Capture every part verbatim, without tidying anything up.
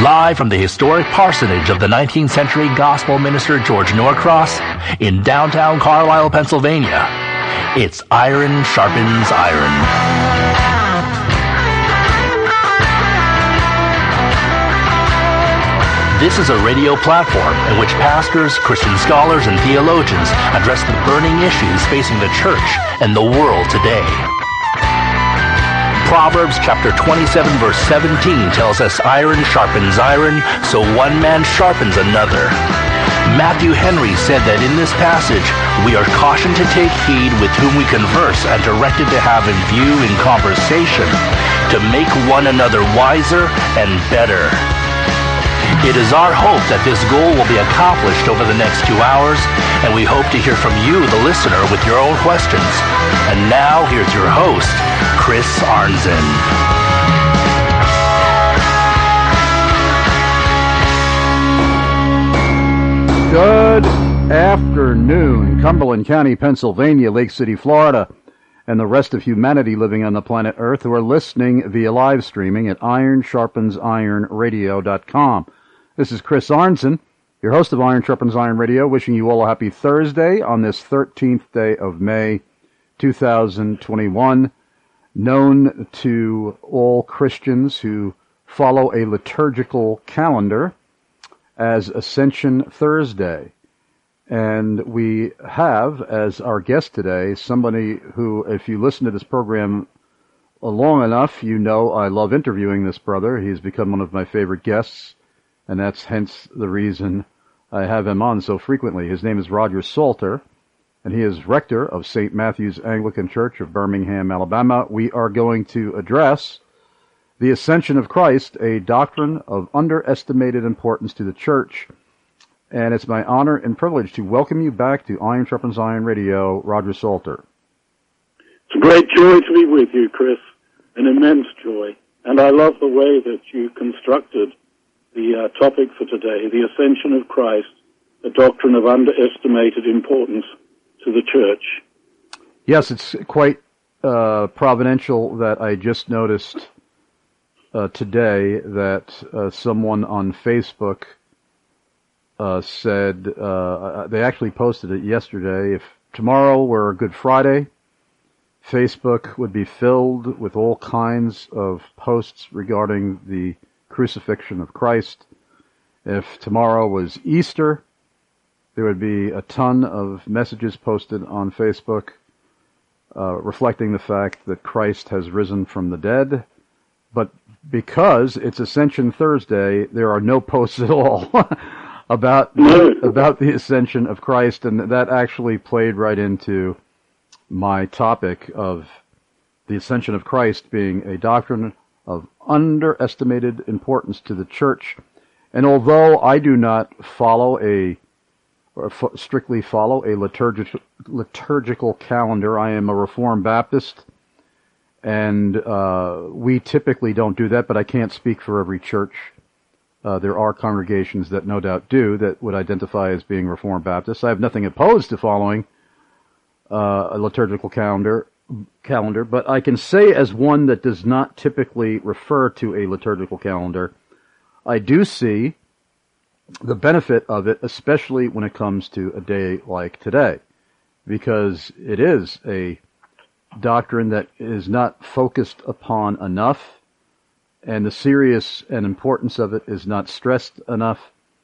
Live from the historic parsonage of the nineteenth century gospel minister George Norcross in downtown Carlisle, Pennsylvania, it's Iron Sharpens Iron. This is a radio platform in which pastors, Christian scholars, and theologians address the burning issues facing the church and the world today. Proverbs chapter twenty-seven verse seventeen tells us iron sharpens iron, so one man sharpens another. Matthew Henry said that in this passage, we are cautioned to take heed with whom we converse and directed to have in view in conversation to make one another wiser and better. It is our hope that this goal will be accomplished over the next two hours, and we hope to hear from you, the listener, with your own questions. And now, here's your host, Chris Arnzen. Good afternoon, Cumberland County, Pennsylvania, Lake City, Florida, and the rest of humanity living on the planet Earth who are listening via live streaming at iron sharpens iron radio dot com. This is Chris Arnzen, your host of Iron Sharpens Iron Radio, wishing you all a happy Thursday on this thirteenth day of May, two thousand twenty-one, known to all Christians who follow a liturgical calendar as Ascension Thursday. And we have, as our guest today, somebody who, if you listen to this program long enough, you know I love interviewing this brother. He's become one of my favorite guests, and that's hence the reason I have him on so frequently. His name is Roger Salter, and he is rector of Saint Matthew's Anglican Church of Birmingham, Alabama. We are going to address the Ascension of Christ, a doctrine of underestimated importance to the church. And it's my honor and privilege to welcome you back to Iron Sharpens Iron Radio, Roger Salter. It's a great joy to be with you, Chris, an immense joy. And I love the way that you constructed the uh, topic for today, the Ascension of Christ, the doctrine of underestimated importance to the church. Yes, it's quite uh, providential that I just noticed uh, today that uh, someone on Facebook uh, said, uh, they actually posted it yesterday, if tomorrow were Good Friday, Facebook would be filled with all kinds of posts regarding the crucifixion of Christ. If tomorrow was Easter, there would be a ton of messages posted on Facebook uh, reflecting the fact that Christ has risen from the dead. But because it's Ascension Thursday, there are no posts at all about about the Ascension of Christ, and that actually played right into my topic of the Ascension of Christ being a doctrine of underestimated importance to the church. And although I do not follow a or f- strictly follow a liturgic, liturgical calendar, I am a Reformed Baptist, and uh, we typically don't do that, but I can't speak for every church. Uh, there are congregations that no doubt do that would identify as being Reformed Baptists. I have nothing opposed to following uh, a liturgical calendar, calendar, but I can say as one that does not typically refer to a liturgical calendar, I do see the benefit of it, especially when it comes to a day like today, because it is a doctrine that is not focused upon enough, and the serious and importance of it is not stressed enough.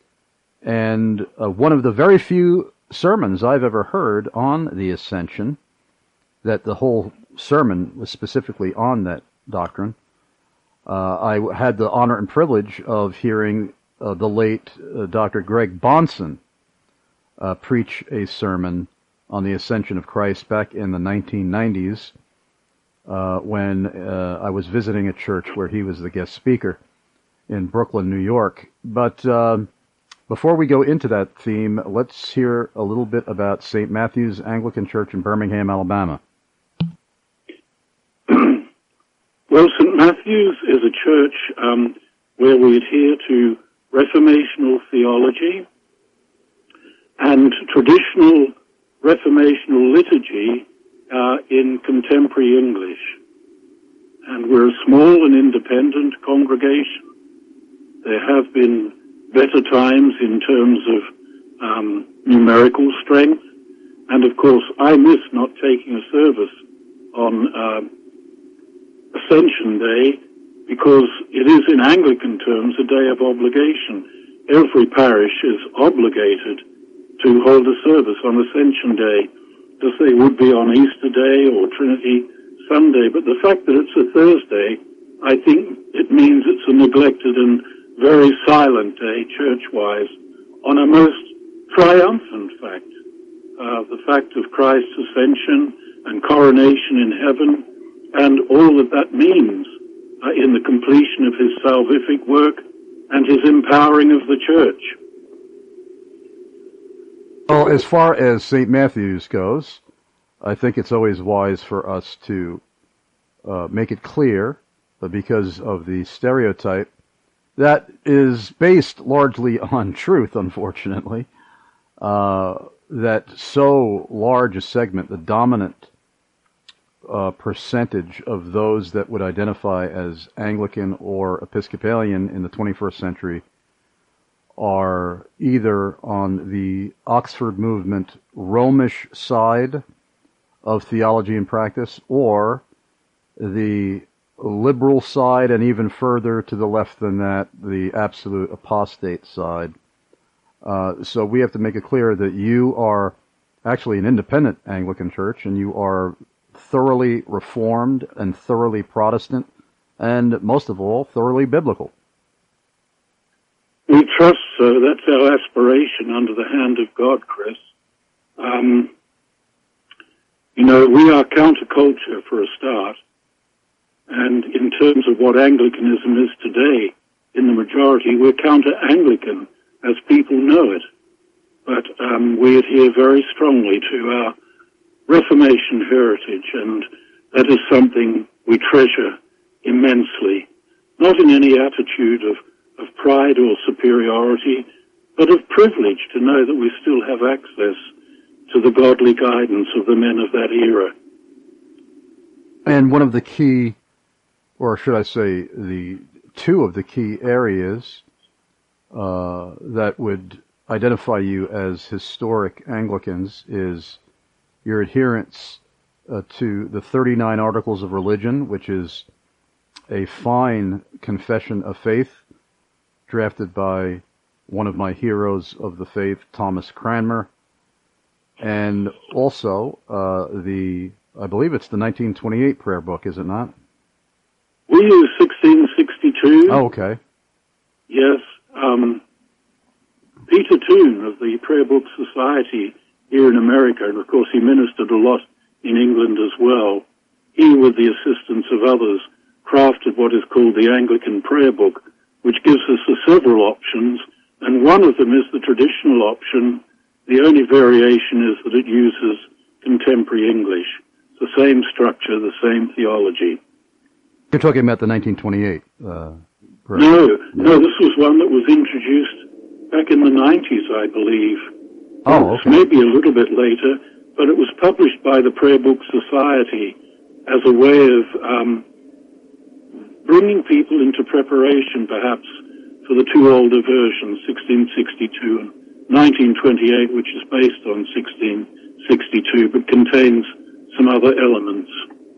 And uh, one of the very few sermons I've ever heard on the Ascension, that the whole sermon was specifically on that doctrine, uh, I had the honor and privilege of hearing uh, the late uh, Doctor Greg Bahnsen uh, preach a sermon on the Ascension of Christ back in the nineteen nineties uh, when uh, I was visiting a church where he was the guest speaker in Brooklyn, New York. But uh, before we go into that theme, let's hear a little bit about Saint Matthew's Anglican Church in Birmingham, Alabama. Well, Saint Matthew's is a church um, where we adhere to Reformational theology and traditional Reformational liturgy uh, in contemporary English. And we're a small and independent congregation There have been better times in terms of um, numerical strength. And of course, I miss not taking a service on uh, Ascension Day because it is in Anglican terms a day of obligation. Every parish is obligated to hold a service on Ascension Day, as they would be on Easter Day or Trinity Sunday. But the fact that it's a Thursday, I think it means it's a neglected and very silent day, church-wise, on a most triumphant fact. Uh, the fact of Christ's ascension and coronation in heaven, and all that that means uh, in the completion of his salvific work and his empowering of the church. Well, as far as Saint Matthew's goes, I think it's always wise for us to uh, make it clear, but because of the stereotype that is based largely on truth, unfortunately, uh, that so large a segment, the dominant uh, percentage of those that would identify as Anglican or Episcopalian in the twenty-first century are either on the Oxford movement Romish side of theology and practice, or the liberal side, and even further to the left than that, the absolute apostate side. Uh, so we have to make it clear that you are actually an independent Anglican church, and you are thoroughly Reformed and thoroughly Protestant, and most of all, thoroughly biblical. We trust so. That's our aspiration under the hand of God, Chris. Um, you know, we are counterculture for a start. And in terms of what Anglicanism is today, in the majority, we're counter-Anglican as people know it. But um, we adhere very strongly to our Reformation heritage, and that is something we treasure immensely, not in any attitude of, of pride or superiority, but of privilege to know that we still have access to the godly guidance of the men of that era. And one of the key, or should I say the two of the key areas uh, that would identify you as historic Anglicans is your adherence uh, to the thirty-nine Articles of Religion, which is a fine confession of faith drafted by one of my heroes of the faith, Thomas Cranmer, and also uh, the, I believe it's the nineteen twenty-eight prayer book, is it not? We use sixteen sixty-two. Oh, okay. Yes. Um, Peter Toon of the Prayer Book Society here in America, and of course he ministered a lot in England as well, he, with the assistance of others, crafted what is called the Anglican Prayer Book, which gives us the several options, and one of them is the traditional option. The only variation is that it uses contemporary English. It's the same structure, the same theology. You're talking about the nineteen twenty-eight. Uh, no, no, this was one that was introduced back in the nineties, I believe. Oh, okay. Maybe a little bit later, but it was published by the Prayer Book Society as a way of um, bringing people into preparation, perhaps, for the two older versions, sixteen sixty-two and nineteen twenty-eight, which is based on sixteen sixty-two, but contains some other elements.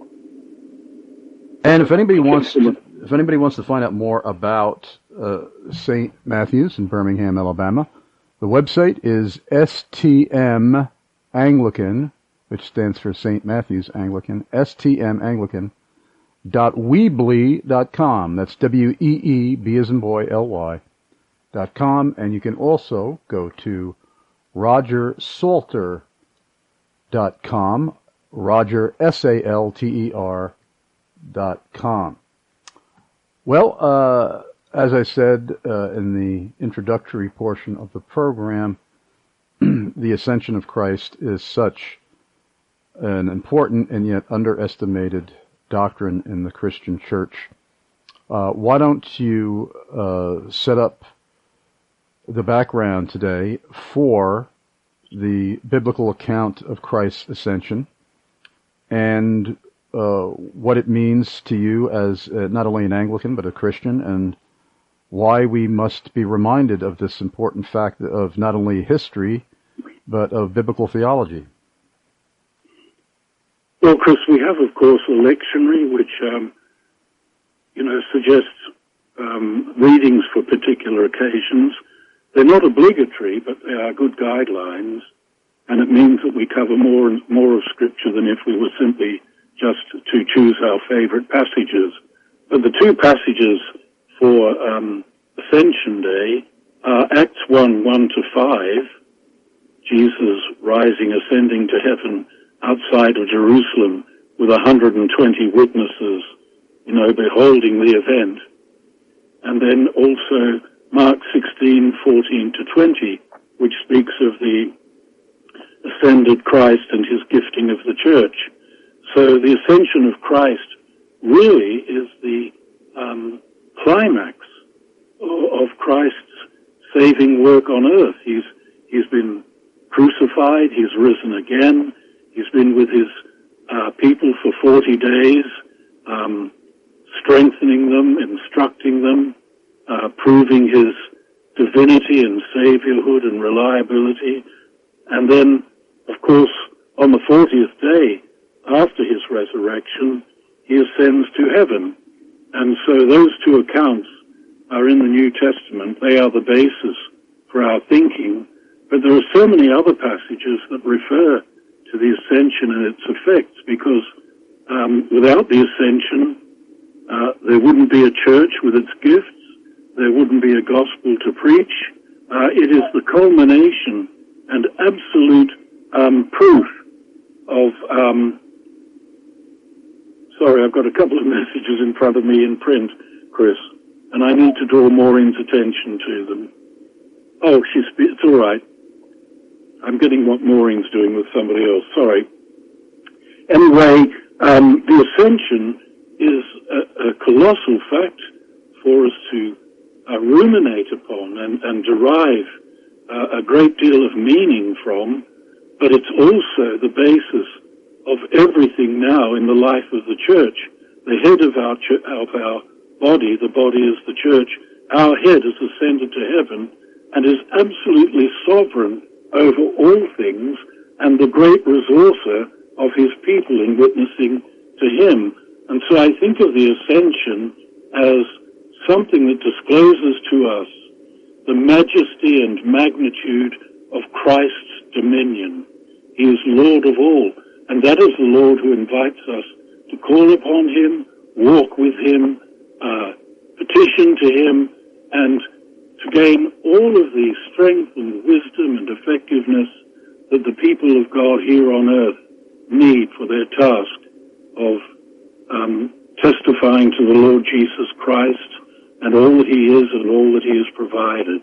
And if anybody wants to, if anybody wants to find out more about uh, Saint Matthew's in Birmingham, Alabama, the website is S T M Anglican, which stands for Saint Matthew's Anglican, S T M Anglican dot weebly dot com. That's W E E B as in boy L Y dot com, and you can also go to Roger Salter dot com, Roger S A L T E R dot com. Well, uh, as I said uh, in the introductory portion of the program, the Ascension of Christ is such an important and yet underestimated doctrine in the Christian church. Uh, why don't you uh, set up the background today for the biblical account of Christ's ascension and uh, what it means to you as uh, not only an Anglican but a Christian, and why we must be reminded of this important fact of not only history, but of biblical theology. Well, Chris, we have, of course, a lectionary, which, um, you know, suggests um, readings for particular occasions. They're not obligatory, but they are good guidelines, and it means that we cover more and more of Scripture than if we were simply just to choose our favorite passages. But the two passages for um, Ascension Day are Acts one, one to five, Jesus rising, ascending to heaven outside of Jerusalem with one hundred twenty witnesses, you know, beholding the event. And then also Mark sixteen, fourteen to twenty, which speaks of the ascended Christ and his gifting of the church. So the ascension of Christ really is the um, climax of Christ's saving work on earth. He's he's been crucified, he's risen again, he's been with his uh, people for forty days, um, strengthening them, instructing them, uh, proving his divinity and saviorhood and reliability. And then, of course, on the fortieth day, after his resurrection, he ascends to heaven. And so those two accounts are in the New Testament. They are the basis for our thinking. But there are so many other passages that refer to the ascension and its effects, because um, without the ascension, uh, there wouldn't be a church with its gifts. There wouldn't be a gospel to preach. Uh, it is the culmination and absolute um, proof of... Um, sorry, I've got a couple of messages in front of me in print, Chris, and I need to draw Maureen's attention to them. Oh, she's... It's all right. I'm getting what Maureen's doing with somebody else. Sorry. Anyway, um, the ascension is a, a colossal fact for us to uh, ruminate upon and, and derive uh, a great deal of meaning from, but it's also the basis of everything now in the life of the church. The head of our, ch- of our body, the body is the church, our head has ascended to heaven and is absolutely sovereign over all things and the great resourcer of his people in witnessing to him. And so I think of the ascension as something that discloses to us the majesty and magnitude of Christ's dominion. He is Lord of all, and that is the Lord who invites us to call upon him, walk with him, uh, petition to him, and to gain all of the strength and wisdom and effectiveness that the people of God here on earth need for their task of um, testifying to the Lord Jesus Christ and all that he is and all that he has provided.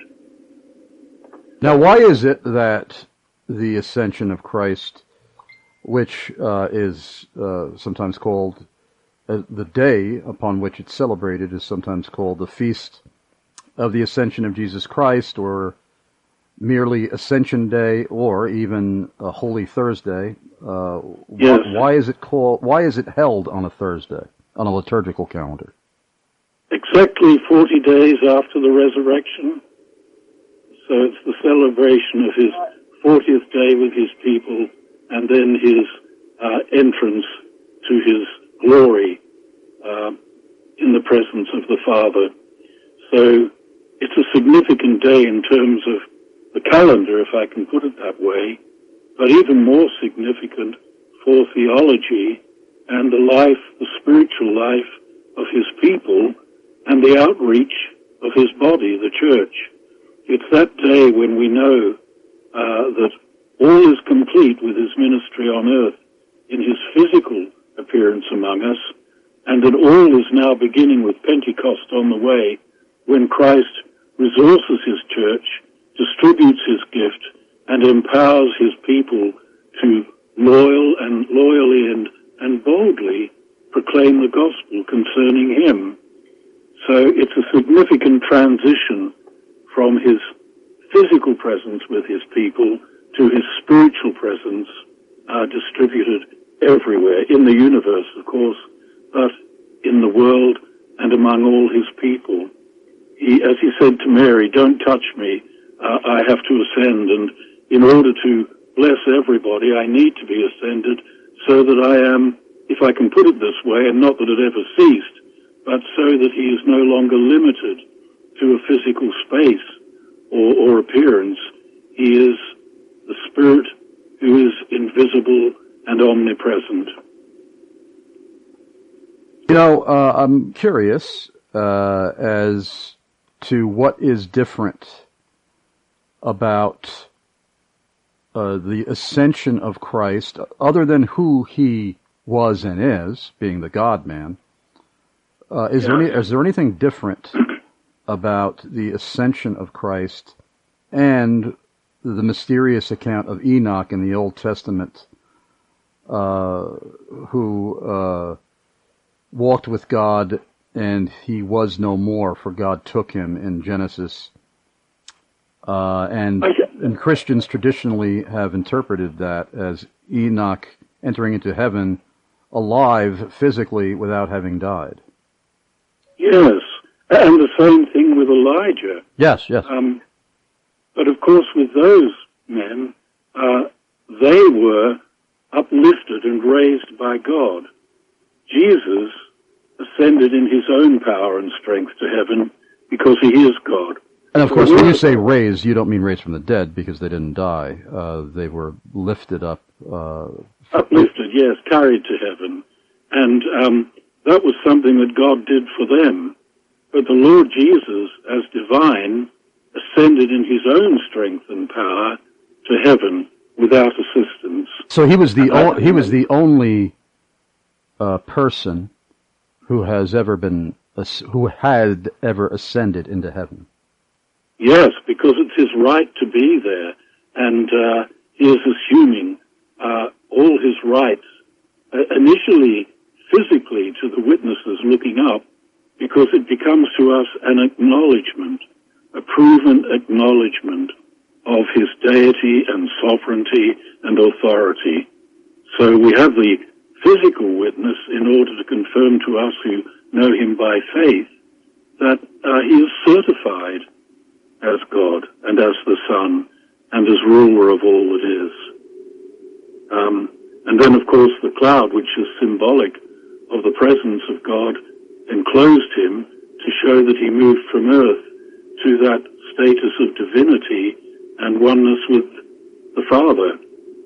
Now, why is it that the ascension of Christ, which uh, is uh, sometimes called uh, the day upon which it's celebrated, is sometimes called the Feast of the Ascension of Jesus Christ, or merely Ascension Day, or even a Holy Thursday? Uh, yes. why, why is it called? Why is it held on a Thursday on a liturgical calendar? Exactly forty days after the resurrection. So it's the celebration of his fortieth day with his people, and then his uh, entrance to his glory uh, in the presence of the Father. So it's a significant day in terms of the calendar, if I can put it that way, but even more significant for theology and the life, the spiritual life of his people and the outreach of his body, the church. It's that day when we know uh, that all is complete with his ministry on earth in his physical appearance among us, and that all is now beginning with Pentecost on the way, when Christ resources his church, distributes his gift, and empowers his people to loyal and loyally and, and boldly proclaim the gospel concerning him. So it's a significant transition from his physical presence with his people to his spiritual presence uh, distributed everywhere, in the universe, of course, but in the world and among all his people. he, as he said to Mary, don't touch me, uh, I have to ascend, and in order to bless everybody, I need to be ascended so that I am, if I can put it this way, and not that it ever ceased, but so that he is no longer limited to a physical space or, or appearance. He is the Spirit who is invisible and omnipresent. You know, uh, I'm curious uh, as to what is different about uh, the ascension of Christ, other than who he was and is, being the God-man. Uh, is, yeah. there any, is there anything different about the ascension of Christ and the mysterious account of Enoch in the Old Testament, uh, who uh, walked with God and he was no more, for God took him in Genesis? Uh, and, and Christians traditionally have interpreted that as Enoch entering into heaven alive physically without having died. Yes, and the same thing with Elijah. Yes, yes. Um, but of course with those men, uh, they were uplifted and raised by God. Jesus ascended in his own power and strength to heaven because he is God. And of course, when you say raised, you don't mean raised from the dead because they didn't die. Uh, they were lifted up. Uh, Uplifted, yes, carried to heaven. And um, that was something that God did for them. But the Lord Jesus, as divine, ascended in his own strength and power to heaven without assistance. So he was the o- he was the only uh, person who has ever been who had ever ascended into heaven. Yes, because it's his right to be there, and uh, he is assuming uh, all his rights, uh, initially physically to the witnesses looking up, because it becomes to us an acknowledgement, a proven acknowledgement of his deity and sovereignty and authority. So we have the physical witness in order to confirm to us who know him by faith that uh, he is certified as God and as the Son and as ruler of all that is. Um, and then, of course, the cloud, which is symbolic of the presence of God, enclosed him to show that he moved from earth to that status of divinity and oneness with the Father.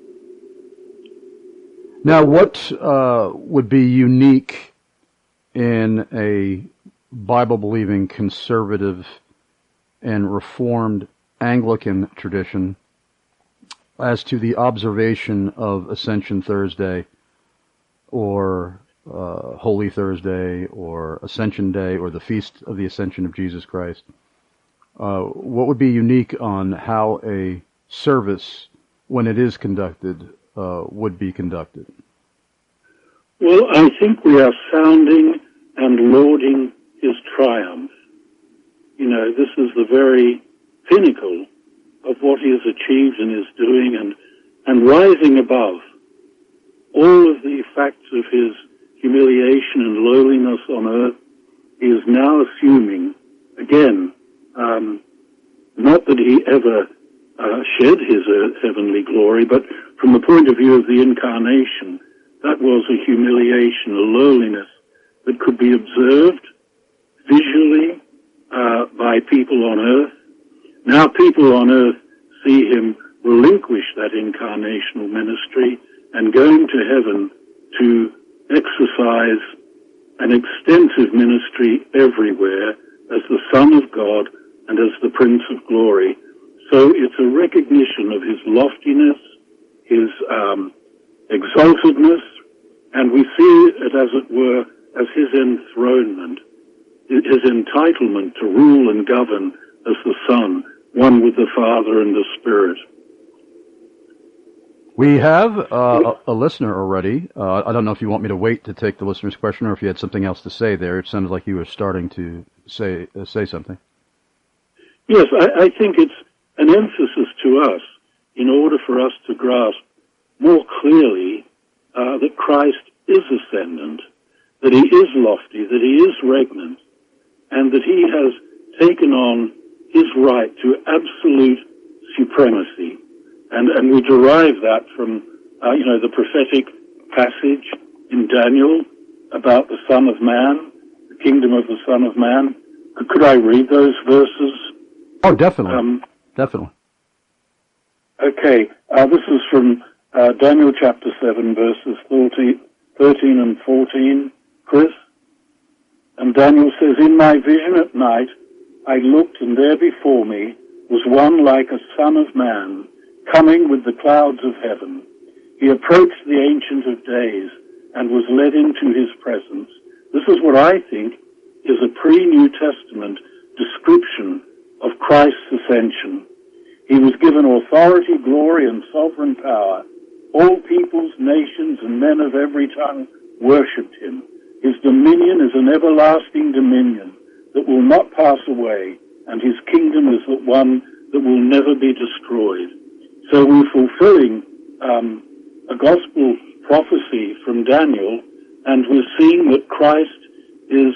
Now, what uh, would be unique in a Bible-believing conservative and Reformed Anglican tradition as to the observation of Ascension Thursday or uh, Holy Thursday or Ascension Day or the Feast of the Ascension of Jesus Christ? Uh, what would be unique on how a service, when it is conducted, uh, would be conducted? Well, I think we are sounding and lauding his triumph. You know, this is the very pinnacle of what he has achieved and is doing, and, and rising above all of the facts of his humiliation and lowliness on earth, he is now assuming, again, um, not that he ever uh, shed his uh, heavenly glory, but from the point of view of the incarnation, that was a humiliation, a lowliness that could be observed visually uh, by people on earth. Now people on earth see him relinquish that incarnational ministry and going to heaven to exercise an extensive ministry everywhere as the Son of God and as the Prince of Glory. So it's a recognition of his loftiness, his um, exaltedness, and we see it, as it were, as his enthronement, his entitlement to rule and govern as the Son, one with the Father and the Spirit. We have uh, a, a listener already. Uh, I don't know if you want me to wait to take the listener's question or if you had something else to say there. It sounded like you were starting to say uh, say something. Yes, I, I think it's an emphasis to us in order for us to grasp more clearly uh, that Christ is ascendant, that he is lofty, that he is regnant, and that he has taken on his right to absolute supremacy. And, and we derive that from, uh, you know, the prophetic passage in Daniel about the Son of Man, the kingdom of the Son of Man. Could, could I read those verses? Oh, definitely. Um, definitely. Okay, uh, this is from uh, Daniel chapter seven, verses thirteen and fourteen, Chris. And Daniel says, "In my vision at night, I looked, and there before me was one like a son of man, coming with the clouds of heaven. He approached the Ancient of Days and was led into his presence." This is what I think is a pre-New Testament description of Christ's ascension. He was given authority, glory, and sovereign power. All peoples, nations, and men of every tongue worshipped him. His dominion is an everlasting dominion that will not pass away, and his kingdom is the one that will never be destroyed. So we're fulfilling um, a gospel prophecy from Daniel, and we're seeing that Christ is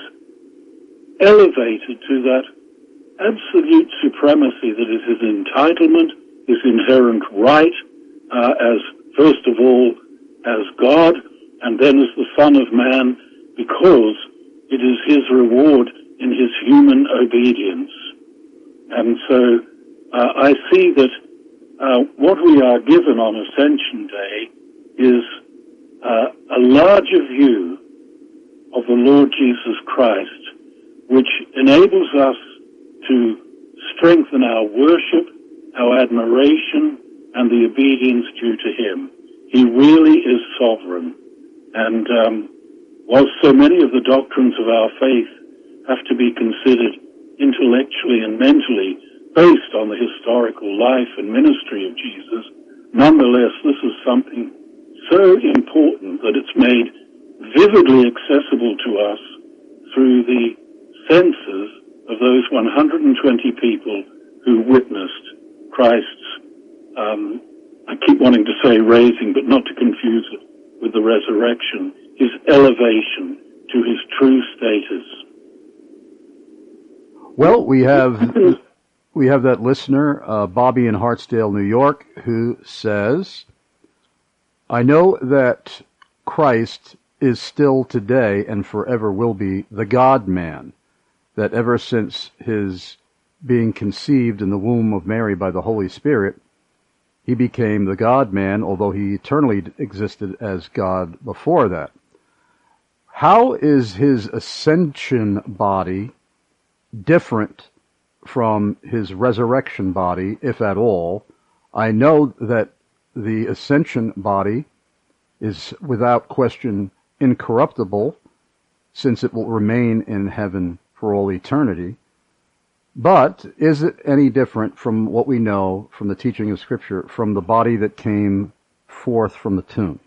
elevated to that absolute supremacy that is his entitlement, his inherent right, uh, as first of all as God, and then as the Son of Man, because it is his reward in his human obedience. And so uh, I see that uh, what we are given on Ascension Day is uh, a larger view of the Lord Jesus Christ, which enables us to strengthen our worship, our admiration, and the obedience due to him. He really is sovereign. And um, while so many of the doctrines of our faith have to be considered intellectually and mentally based on the historical life and ministry of Jesus, nonetheless, this is something so important that it's made vividly accessible to us through the senses of those one hundred twenty people who witnessed Christ's, um, I keep wanting to say raising, but not to confuse it with the resurrection, his elevation to his true status. Well, we have we have that listener, uh, Bobby in Hartsdale, New York, who says, "I know that Christ is still today and forever will be the God-man, that ever since his being conceived in the womb of Mary by the Holy Spirit, he became the God-man, although he eternally existed as God before that. How is his ascension body different from his resurrection body, if at all? I know that the ascension body is without question incorruptible, since it will remain in heaven for all eternity. But is it any different from what we know from the teaching of Scripture, from the body that came forth from the tomb?"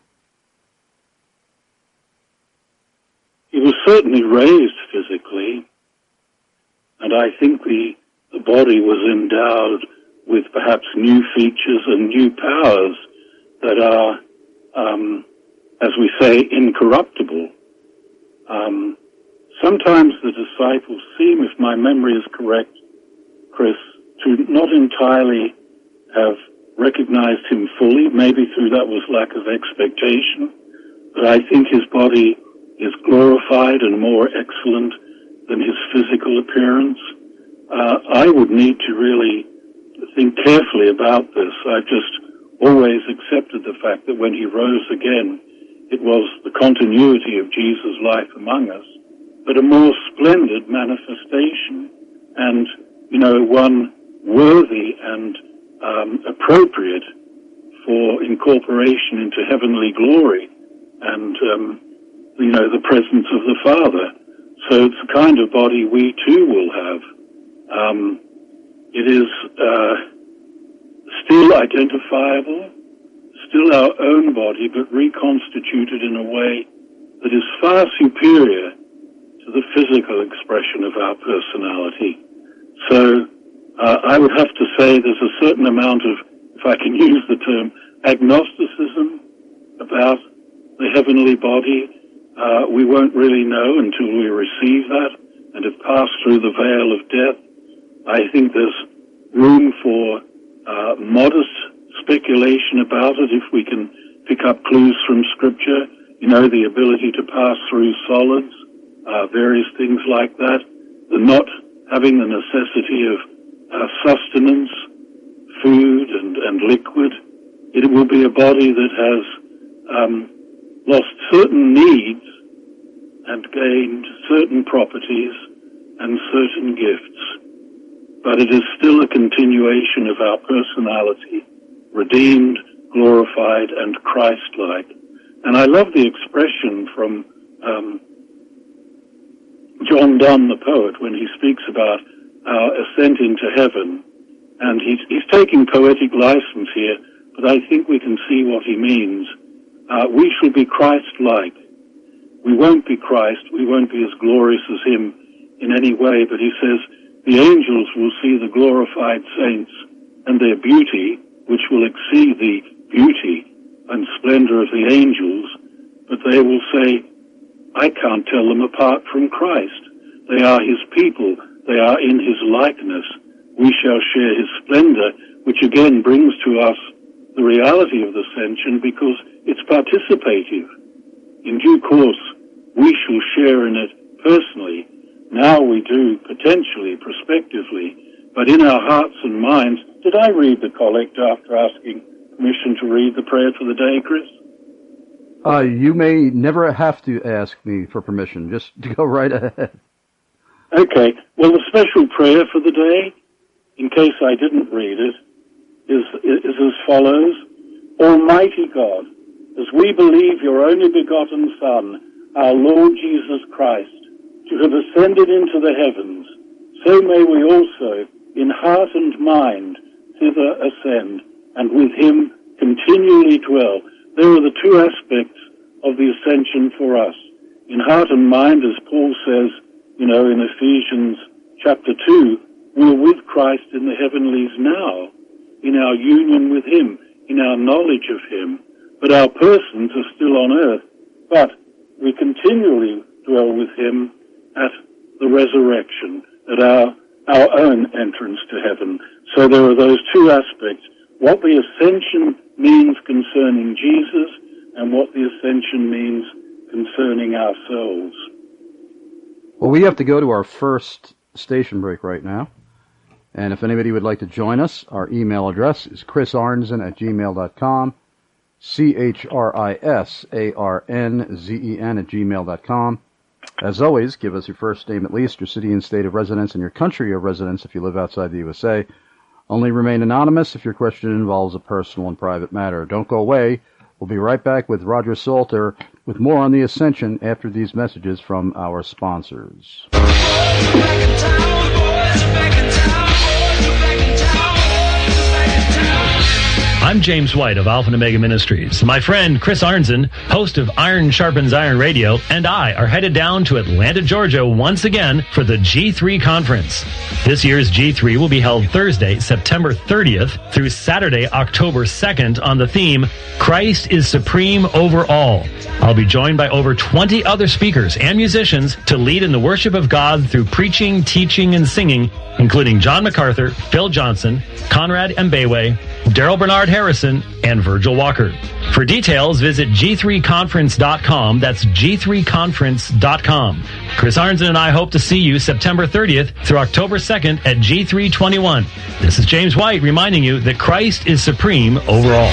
He was certainly raised physically, and I think the, the body was endowed with perhaps new features and new powers that are, um, as we say, incorruptible. Um, sometimes the disciples seem, if my memory is correct, Chris, to not entirely have recognized him fully. Maybe through that was lack of expectation. But I think his body is glorified and more excellent than his physical appearance. Uh, I would need to really think carefully about this. I've just always accepted the fact that when he rose again, it was the continuity of Jesus' life among us, but a more splendid manifestation, and, you know, one worthy and um, appropriate for incorporation into heavenly glory and, um, you know, the presence of the Father. So it's the kind of body we too will have. Um, it is uh, still identifiable, still our own body, but reconstituted in a way that is far superior to the physical expression of our personality. So uh, I would have to say there's a certain amount of, if I can use the term, agnosticism about the heavenly body. Uh, we won't really know until we receive that and have passed through the veil of death I think there's room for uh, modest speculation about it if we can pick up clues from Scripture, you know, the ability to pass through solids, uh, various things like that, the not having the necessity of uh, sustenance, food and, and liquid. It will be a body that has um, lost certain needs and gained certain properties and certain gifts. But it is still a continuation of our personality, redeemed, glorified, and Christ-like. And I love the expression from um, John Donne, the poet, when he speaks about our ascent into heaven. And he's, he's taking poetic license here, but I think we can see what he means. Uh, we shall be Christ-like. We won't be Christ, we won't be as glorious as him in any way, but he says, the angels will see the glorified saints and their beauty, which will exceed the beauty and splendor of the angels, but they will say, I can't tell them apart from Christ. They are his people. They are in his likeness. We shall share his splendor, which again brings to us the reality of the ascension because it's participative. In due course, we shall share in it personally. Now we do, potentially, prospectively, but in our hearts and minds. Did I read the collect after asking permission to read the prayer for the day, Chris? Uh, you may never have to ask me for permission. Just go right ahead. Okay. Well, the special prayer for the day, in case I didn't read it, is, is as follows. Almighty God, as we believe your only begotten Son, our Lord Jesus Christ, to have ascended into the heavens, so may we also, in heart and mind, thither ascend, and with him continually dwell. There are the two aspects of the ascension for us. In heart and mind, as Paul says, you know, in Ephesians chapter two, we're with Christ in the heavenlies now, in our union with him, in our knowledge of him. But our persons are still on earth. But we continually dwell with him at the resurrection, at our, our own entrance to heaven. So there are those two aspects, what the ascension means concerning Jesus and what the ascension means concerning ourselves. Well, we have to go to our first station break right now. And if anybody would like to join us, our email address is chris arnzen at gmail dot com, C H R I S A R N Z E N at gmail dot com. As always, give us your first name at least, your city and state of residence, and your country of residence if you live outside the U S A. Only remain anonymous if your question involves a personal and private matter. Don't go away. We'll be right back with Roger Salter with more on the Ascension after these messages from our sponsors. I'm James White of Alpha and Omega Ministries. My friend Chris Arnzen, host of Iron Sharpens Iron Radio, and I are headed down to Atlanta, Georgia once again for the G three Conference. This year's G three will be held Thursday, September thirtieth through Saturday, October second on the theme, Christ is Supreme Over All. I'll be joined by over twenty other speakers and musicians to lead in the worship of God through preaching, teaching, and singing, including John MacArthur, Phil Johnson, Conrad Mbewe, Daryl Bernard Harrison, and Virgil Walker. For details, visit G three conference dot com. That's G three conference dot com. Chris Arnzen and I hope to see you September thirtieth through October second at G three twenty-one. This is James White reminding you that Christ is supreme over all.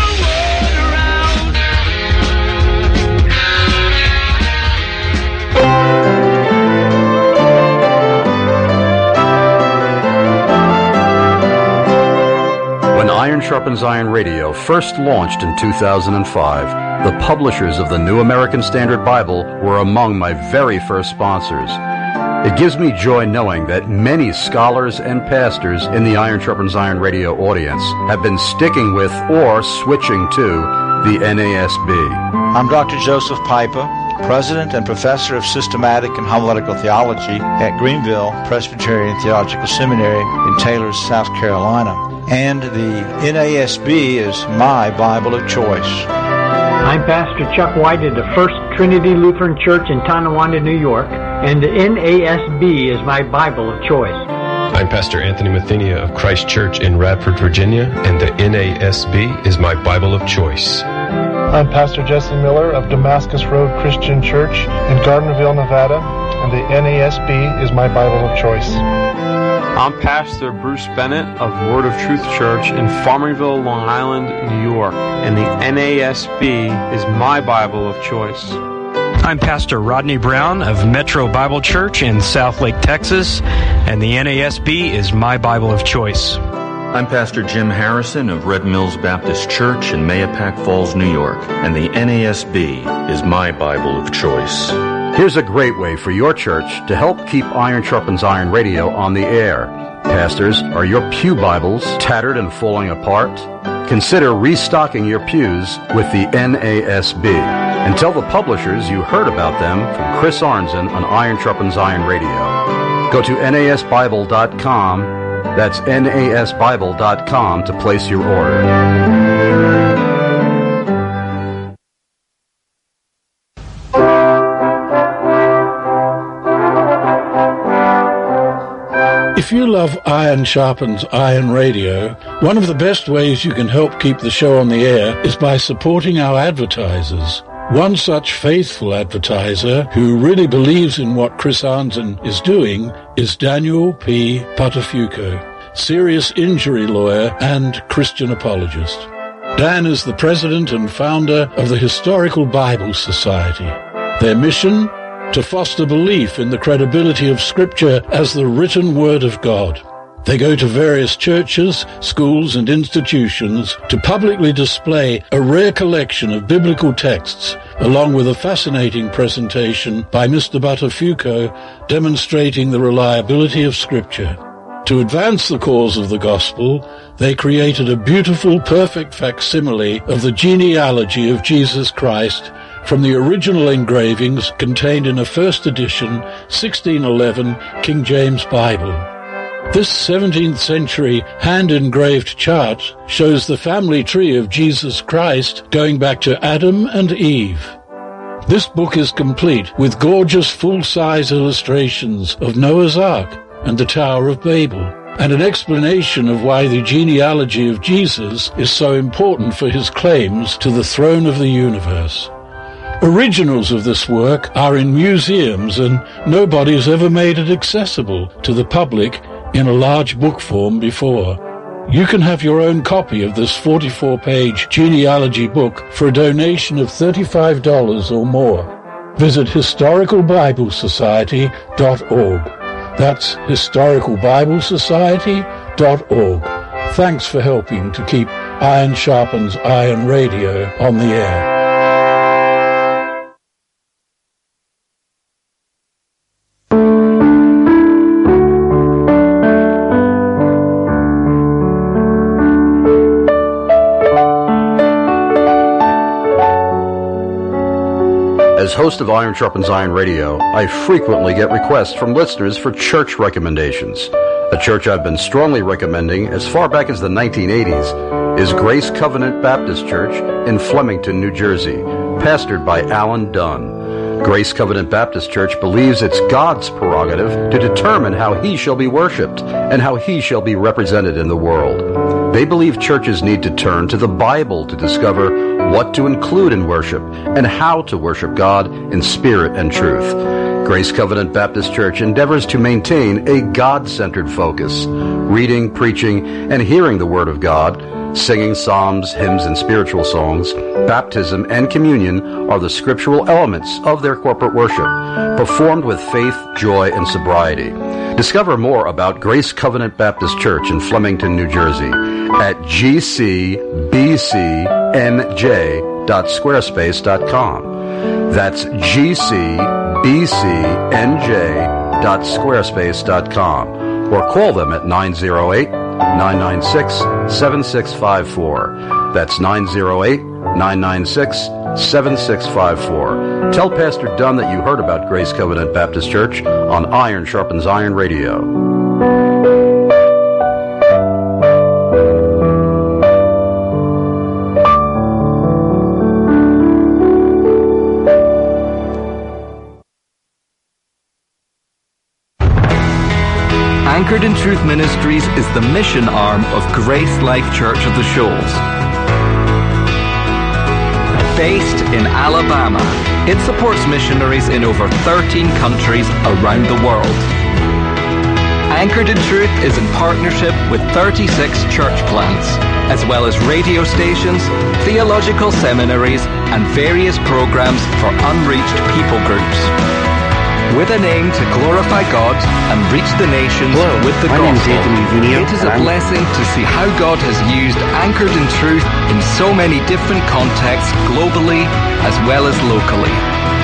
Iron Sharpens Iron Radio first launched in two thousand five, the publishers of the New American Standard Bible were among my very first sponsors. It gives me joy knowing that many scholars and pastors in the Iron Sharpens Iron Radio audience have been sticking with or switching to the N A S B. I'm Doctor Joseph Pipa, President and Professor of Systematic and Homiletical Theology at Greenville Presbyterian Theological Seminary in Taylor, South Carolina. And the N A S B is my Bible of choice. I'm Pastor Chuck White at the First Trinity Lutheran Church in Tonawanda, New York, and the N A S B is my Bible of choice. I'm Pastor Anthony Mathenia of Christ Church in Radford, Virginia, and the N A S B is my Bible of choice. I'm Pastor Jesse Miller of Damascus Road Christian Church in Gardnerville, Nevada, and the N A S B is my Bible of choice. I'm Pastor Bruce Bennett of Word of Truth Church in Farmingville, Long Island, New York, and the N A S B is my Bible of choice. I'm Pastor Rodney Brown of Metro Bible Church in Southlake, Texas, and the N A S B is my Bible of choice. I'm Pastor Jim Harrison of Red Mills Baptist Church in Mahopac Falls, New York, and the N A S B is my Bible of choice. Here's a great way for your church to help keep Iron Sharpens Iron Radio on the air. Pastors, are your pew Bibles tattered and falling apart? Consider restocking your pews with the N A S B. And tell the publishers you heard about them from Chris Arnzen on Iron Sharpens Iron Radio. Go to N A S Bible dot com. That's N A S Bible dot com to place your order. If you love Iron Sharpens Iron Radio, one of the best ways you can help keep the show on the air is by supporting our advertisers. One such faithful advertiser who really believes in what Chris Arnzen is doing is Daniel P. Patafuco, serious injury lawyer and Christian apologist. Dan is the president and founder of the Historical Bible Society. Their mission? To foster belief in the credibility of Scripture as the written Word of God. They go to various churches, schools, and institutions to publicly display a rare collection of biblical texts, along with a fascinating presentation by Mister Buttafuoco demonstrating the reliability of Scripture. To advance the cause of the gospel, they created a beautiful, perfect facsimile of the genealogy of Jesus Christ from the original engravings contained in a first edition sixteen eleven King James Bible. This seventeenth century hand-engraved chart shows the family tree of Jesus Christ going back to Adam and Eve. This book is complete with gorgeous full-size illustrations of Noah's Ark and the Tower of Babel, and an explanation of why the genealogy of Jesus is so important for his claims to the throne of the universe. Originals of this work are in museums, and nobody's ever made it accessible to the public in a large book form before. You can have your own copy of this forty-four page genealogy book for a donation of thirty-five dollars or more. Visit historical bible society dot org. That's historical bible society dot org. Thanks for helping to keep Iron Sharpens Iron Radio on the air. As host of Iron Sharpens Iron Radio, I frequently get requests from listeners for church recommendations. A church I've been strongly recommending as far back as the nineteen eighties is Grace Covenant Baptist Church in Flemington, New Jersey, pastored by Alan Dunn. Grace Covenant Baptist Church believes it's God's prerogative to determine how he shall be worshipped and how he shall be represented in the world. They believe churches need to turn to the Bible to discover what to include in worship and how to worship God in spirit and truth. Grace Covenant Baptist Church endeavors to maintain a God-centered focus, reading, preaching, and hearing the Word of God. Singing psalms, hymns, and spiritual songs, baptism, and communion are the scriptural elements of their corporate worship, performed with faith, joy, and sobriety. Discover more about Grace Covenant Baptist Church in Flemington, New Jersey at g c b c n j dot squarespace dot com. That's g c b c n j dot squarespace dot com, or call them at nine oh eight, nine nine six, seven six five four. That's nine oh eight, nine nine six, seven six five four. Tell Pastor Dunn that you heard about Grace Covenant Baptist Church on Iron Sharpens Iron Radio. Anchored in Truth Ministries is the mission arm of Grace Life Church of the Shoals. Based in Alabama, it supports missionaries in over thirteen countries around the world. Anchored in Truth is in partnership with thirty-six church plants, as well as radio stations, theological seminaries, and various programs for unreached people groups. With an aim to glorify God and reach the nations Hello, with the my name is gospel, Anthony Vino, it is a and I'm- blessing to see how God has used Anchored in Truth in so many different contexts globally as well as locally.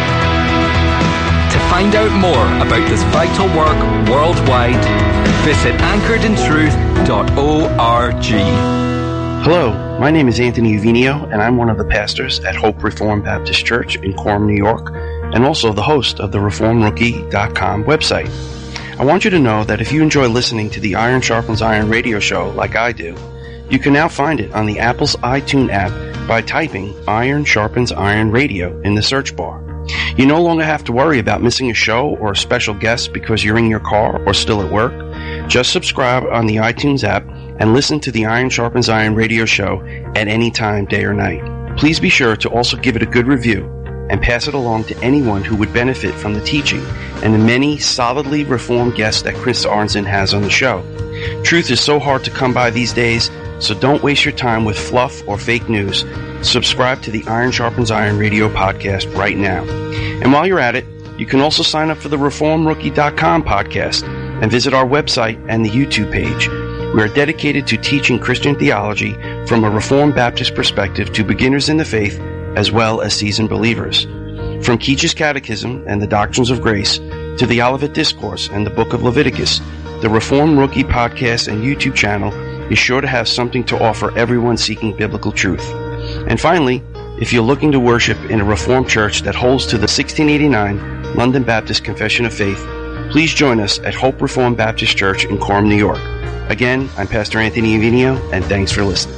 To find out more about this vital work worldwide, visit anchored in truth dot org. Hello, my name is Anthony Uvino, and I'm one of the pastors at Hope Reformed Baptist Church in Quorum, New York, and also the host of the reform rookie dot com website. I want you to know that if you enjoy listening to the Iron Sharpens Iron radio show like I do, you can now find it on the Apple's iTunes app by typing Iron Sharpens Iron Radio in the search bar. You no longer have to worry about missing a show or a special guest because you're in your car or still at work. Just subscribe on the iTunes app and listen to the Iron Sharpens Iron radio show at any time, day or night. Please be sure to also give it a good review and pass it along to anyone who would benefit from the teaching and the many solidly reformed guests that Chris Arnzen has on the show. Truth is so hard to come by these days, so don't waste your time with fluff or fake news. Subscribe to the Iron Sharpens Iron radio podcast right now. And while you're at it, you can also sign up for the reform rookie dot com podcast and visit our website and the YouTube page. We are dedicated to teaching Christian theology from a Reformed Baptist perspective to beginners in the faith as well as seasoned believers. From Keach's Catechism and the Doctrines of Grace to the Olivet Discourse and the Book of Leviticus, the Reform Rookie podcast and YouTube channel is sure to have something to offer everyone seeking biblical truth. And finally, if you're looking to worship in a Reformed church that holds to the sixteen eighty-nine London Baptist Confession of Faith, please join us at Hope Reformed Baptist Church in Quorum, New York. Again, I'm Pastor Anthony Uvino, and thanks for listening.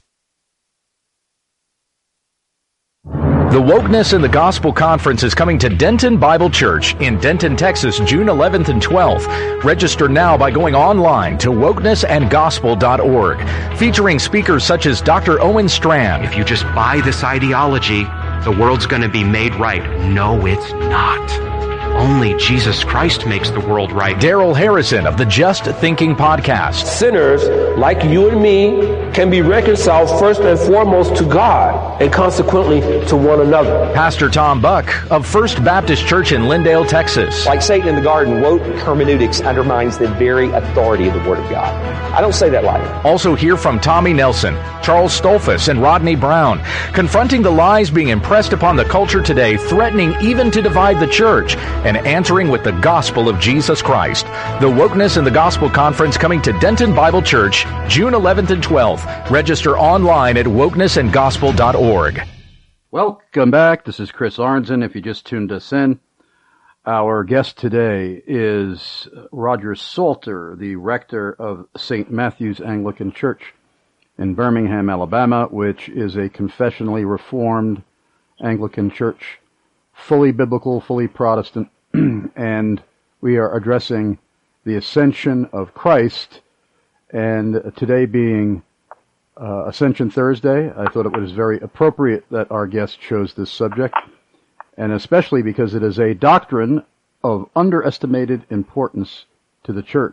The Wokeness in the Gospel Conference is coming to Denton Bible Church in Denton, Texas, June eleventh and twelfth. Register now by going online to wokeness and gospel dot org, featuring speakers such as Doctor Owen Strand. If you just buy this ideology, the world's going to be made right. No, it's not. Only Jesus Christ makes the world right. Daryl Harrison of the Just Thinking podcast. Sinners like you and me can be reconciled first and foremost to God and consequently to one another. Pastor Tom Buck of First Baptist Church in Lindale, Texas. Like Satan in the garden, woke hermeneutics undermines the very authority of the Word of God. I don't say that lightly. Also hear from Tommy Nelson, Charles Stolfus, and Rodney Brown, confronting the lies being impressed upon the culture today, threatening even to divide the church, and answering with the gospel of Jesus Christ. The Wokeness in the Gospel Conference coming to Denton Bible Church, June eleventh and twelfth. Register online at wokeness and gospel dot org. Welcome back. This is Chris Arnzen. If you just tuned us in, our guest today is Roger Salter, the rector of Saint Matthew's Anglican Church in Birmingham, Alabama, which is a confessionally reformed Anglican church, fully biblical, fully Protestant, and we are addressing the ascension of Christ, and today being uh, Ascension Thursday, I thought it was very appropriate that our guest chose this subject, and especially because it is a doctrine of underestimated importance to the church.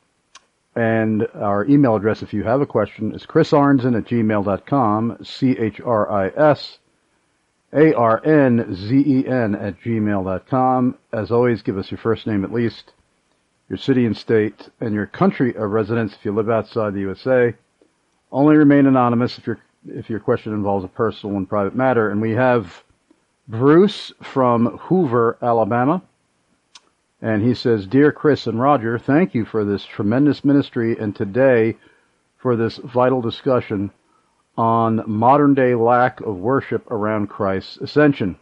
And our email address, if you have a question, is chrisarnzen at gmail dot com, C H R I S A R N Z E N at gmail dot com. As always, give us your first name at least, your city and state, and your country of residence if you live outside the U S A. Only remain anonymous if your if your question involves a personal and private matter. And we have Bruce from Hoover, Alabama. And he says, Dear Chris and Roger, thank you for this tremendous ministry and today for this vital discussion on modern-day lack of worship around Christ's ascension.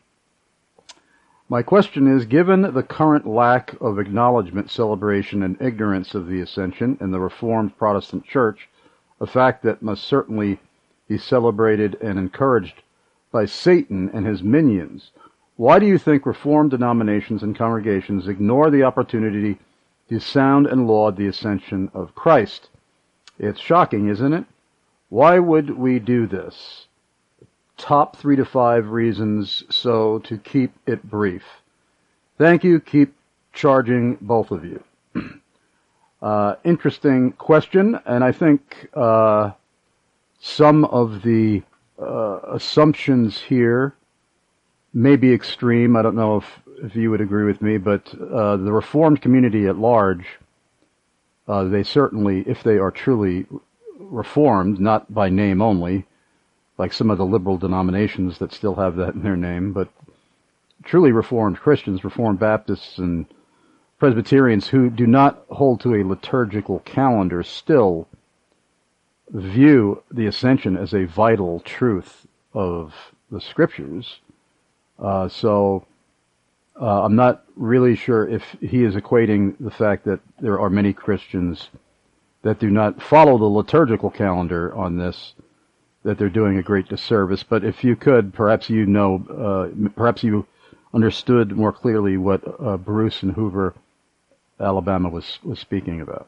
My question is, given the current lack of acknowledgement, celebration, and ignorance of the ascension in the Reformed Protestant Church, a fact that must certainly be celebrated and encouraged by Satan and his minions, why do you think Reformed denominations and congregations ignore the opportunity to sound and laud the ascension of Christ. It's shocking, isn't it? Why would we do this? Top three to five reasons so to keep it brief. Thank you. Keep charging, both of you. Uh, interesting question, and I think uh, some of the uh, assumptions here may be extreme. I don't know if, if you would agree with me, but uh, the Reformed community at large, uh, they certainly, if they are truly Reformed, not by name only, like some of the liberal denominations that still have that in their name, but truly Reformed Christians, Reformed Baptists, and Presbyterians who do not hold to a liturgical calendar still view the ascension as a vital truth of the Scriptures. Uh, so uh, I'm not really sure if he is equating the fact that there are many Christians that do not follow the liturgical calendar on this, that they're doing a great disservice. But if you could, perhaps you know, uh, perhaps you understood more clearly what uh, Bruce in Hoover, Alabama was, was speaking about.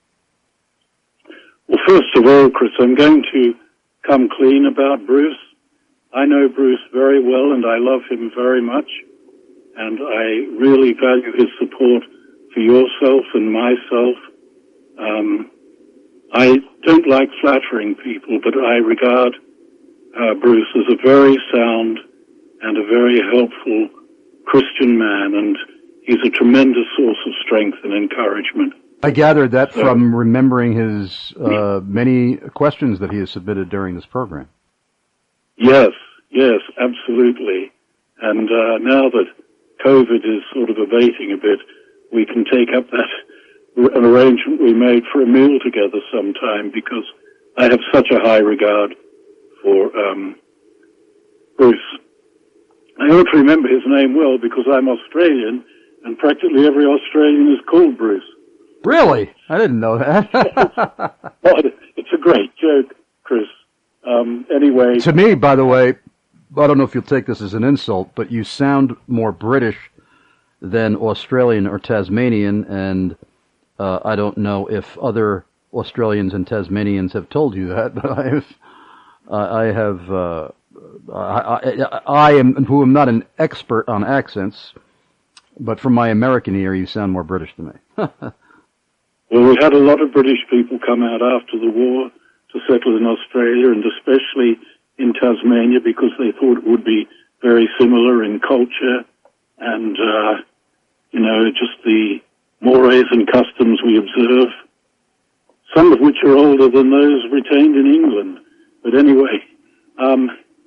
Well, first of all, Chris, I'm going to come clean about Bruce. I know Bruce very well, and I love him very much, and I really value his support for yourself and myself. Um, I don't like flattering people, but I regard uh, Bruce as a very sound and a very helpful Christian man, and he's a tremendous source of strength and encouragement. I gathered that so, from remembering his uh, many questions that he has submitted during this program. Yes, yes, absolutely. And uh, now that COVID is sort of abating a bit, we can take up that an arrangement we made for a meal together sometime, because I have such a high regard for um, Bruce. I ought to remember his name well because I'm Australian, and practically every Australian is called Bruce. Really? I didn't know that. Oh, it's a great joke, Chris. Um, anyway. To me, by the way, I don't know if you'll take this as an insult, but you sound more British than Australian or Tasmanian, and uh, I don't know if other Australians and Tasmanians have told you that, but I have, uh, I have, uh, I, I, I am, who am not an expert on accents, but from my American ear, you sound more British to me. Well, we had a lot of British people come out after the war to settle in Australia, and especially in Tasmania, because they thought it would be very similar in culture and, uh, you know, just the mores and customs we observe, some of which are older than those retained in England. But anyway, um,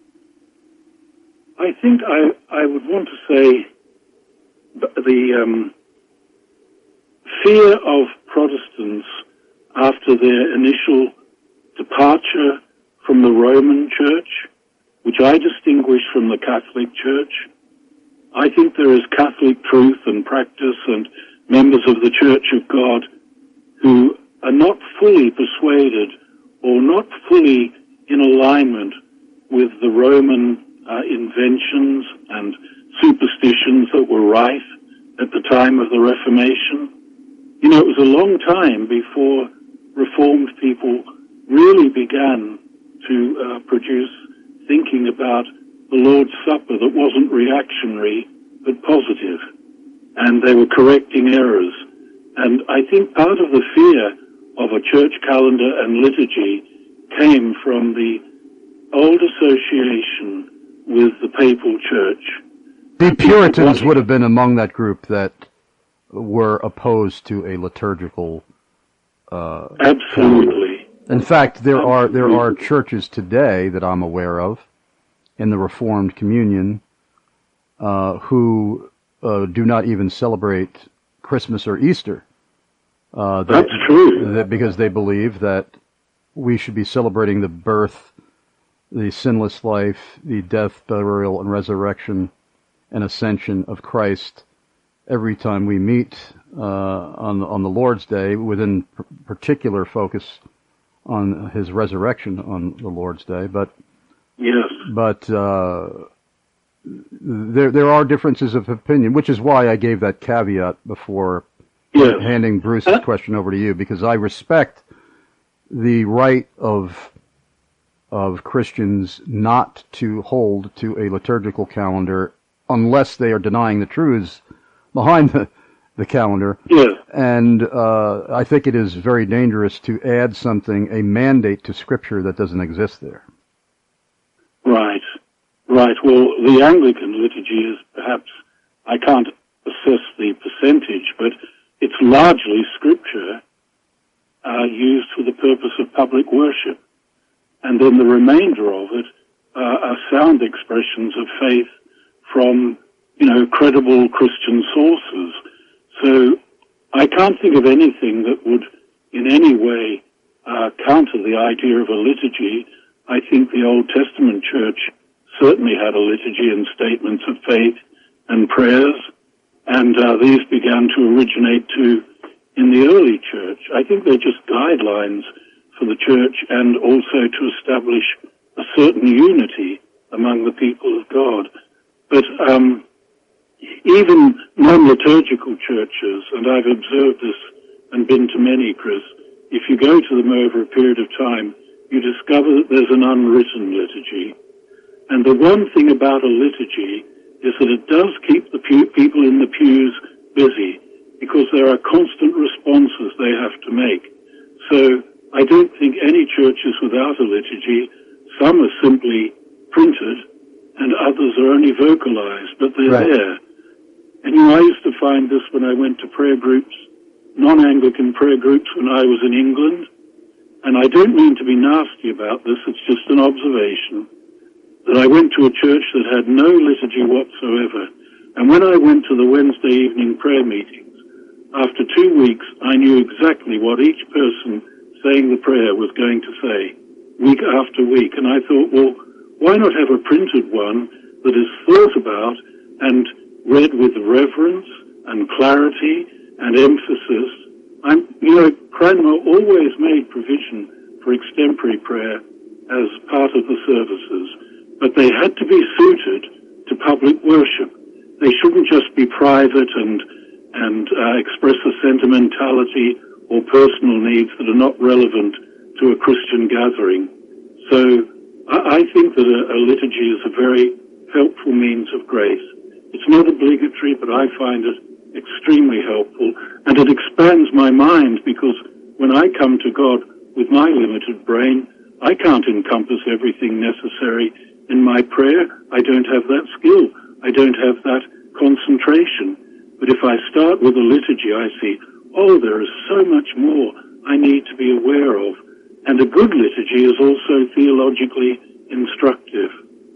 I think I, I would want to say the um, fear of Protestants after their initial departure from the Roman Church, which I distinguish from the Catholic Church. I think there is Catholic truth and practice and members of the Church of God who are not fully persuaded or not fully in alignment with the Roman uh, inventions and superstitions that were rife at the time of the Reformation. You know, it was a long time before Reformed people really began to uh, produce thinking about the Lord's Supper that wasn't reactionary but positive, and they were correcting errors. And I think part of the fear of a church calendar and liturgy came from the old association with the papal church. The Puritans would have been among that group that were opposed to a liturgical uh absolutely. In fact, there are there are churches today that I'm aware of in the Reformed Communion uh who uh, do not even celebrate Christmas or Easter. Uh they, That's true. That because they believe that we should be celebrating the birth, the sinless life, the death, burial, and resurrection and ascension of Christ every time we meet uh, on on the Lord's Day, within p- particular focus on his resurrection on the Lord's Day. But yes, but uh, there there are differences of opinion, which is why I gave that caveat before Yes. handing Bruce's uh, question over to you, because I respect the right of of Christians not to hold to a liturgical calendar unless they are denying the truths behind the, the calendar. Yes. And uh, I think it is very dangerous to add something, a mandate to Scripture that doesn't exist there. Right. Right. Well, the Anglican liturgy is perhaps, I can't assess the percentage, but it's largely Scripture uh, used for the purpose of public worship. And then the remainder of it uh, are sound expressions of faith from, you know, credible Christian sources. So I can't think of anything that would in any way uh, counter the idea of a liturgy. I think the Old Testament church certainly had a liturgy and statements of faith and prayers, and uh, these began to originate too in the early church. I think they're just guidelines for the church and also to establish a certain unity among the people of God. But um, even non-liturgical churches, and I've observed this and been to many, Chris, if you go to them over a period of time, you discover that there's an unwritten liturgy. And the one thing about a liturgy is that it does keep the pew- people in the pews busy, because there are constant responses they have to make. So I don't think any church is without a liturgy. Some are simply printed, and others are only vocalized, but they're right. there. And you know, I used to find this when I went to prayer groups, non-Anglican prayer groups when I was in England. And I don't mean to be nasty about this, it's just an observation, that I went to a church that had no liturgy whatsoever. And when I went to the Wednesday evening prayer meetings, after two weeks, I knew exactly what each person saying the prayer was going to say, week after week. And I thought, well, why not have a printed one that is thought about and read with reverence and clarity and emphasis? I'm, you know, Cranmer always made provision for extempore prayer as part of the services, but they had to be suited to public worship. They shouldn't just be private and and uh, express a sentimentality or personal needs that are not relevant to a Christian gathering. So I, I think that a, a liturgy is a very helpful means of grace. It's not obligatory, but I find it extremely helpful, and it expands my mind, because when I come to God with my limited brain, I can't encompass everything necessary in my prayer. I don't have that skill. I don't have that concentration. But if I start with a liturgy, I see, oh, there is so much more I need to be aware of. And a good liturgy is also theologically instructive.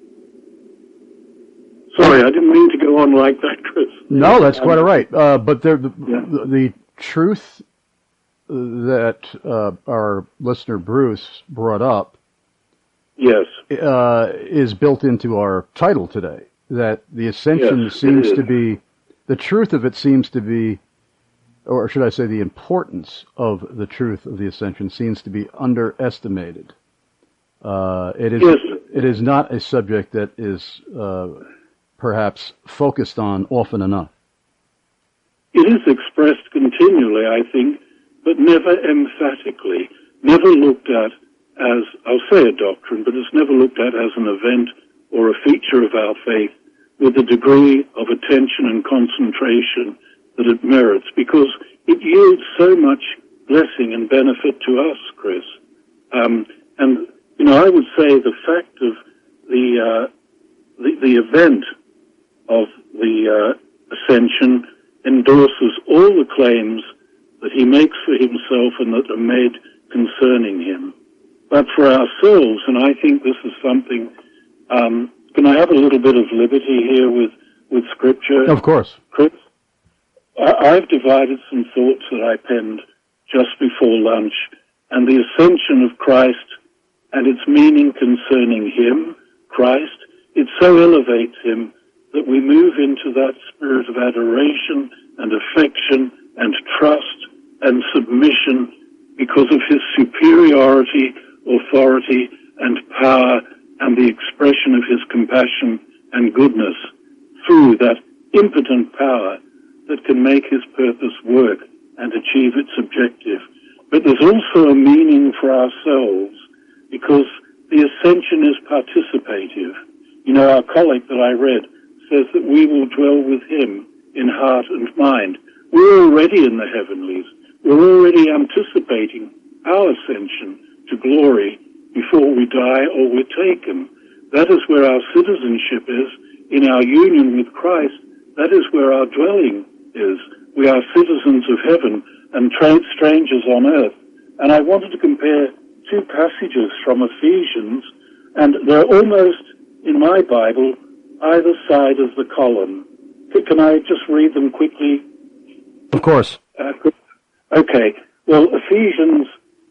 Sorry, I didn't mean to go on like that, Chris. No, that's quite all right. Uh, but there, the, yeah. the, the truth that uh, our listener Bruce brought up, yes, uh, is built into our title today. That the ascension yes, seems to be, the truth of it seems to be, or should I say the importance of the truth of the ascension seems to be underestimated. Uh, it is, yes. it is not a subject that is uh, perhaps focused on often enough. It is expressed continually, I think, but never emphatically, never looked at as, I'll say a doctrine, but it's never looked at as an event or a feature of our faith with the degree of attention and concentration that it merits, because it yields so much blessing and benefit to us, Chris. Um, and, you know, I would say the fact of the, uh, the, the event of the uh, ascension endorses all the claims that he makes for himself and that are made concerning him. But for ourselves, and I think this is something, um, can I have a little bit of liberty here with, with Scripture? Of course. Chris? I, I've divided some thoughts that I penned just before lunch, and the ascension of Christ and its meaning concerning him, Christ, it so elevates him that we move into that spirit of adoration and affection and trust and submission because of his superiority, authority, and power, and the expression of his compassion and goodness through that impotent power that can make his purpose work achieve its objective. But there's also a meaning for ourselves, because the ascension is participative. You know, our collect that I read says that we will dwell with him in heart and mind. We're already in the heavenlies. We're already anticipating our ascension to glory before we die or we're taken. That is where our citizenship is, in our union with Christ. That is where our dwelling is. We are citizens of heaven and tra- strangers on earth. And I wanted to compare two passages from Ephesians, and they're almost, in my Bible, either side of the column. Can I just read them quickly? Of course. Uh, okay. Well, Ephesians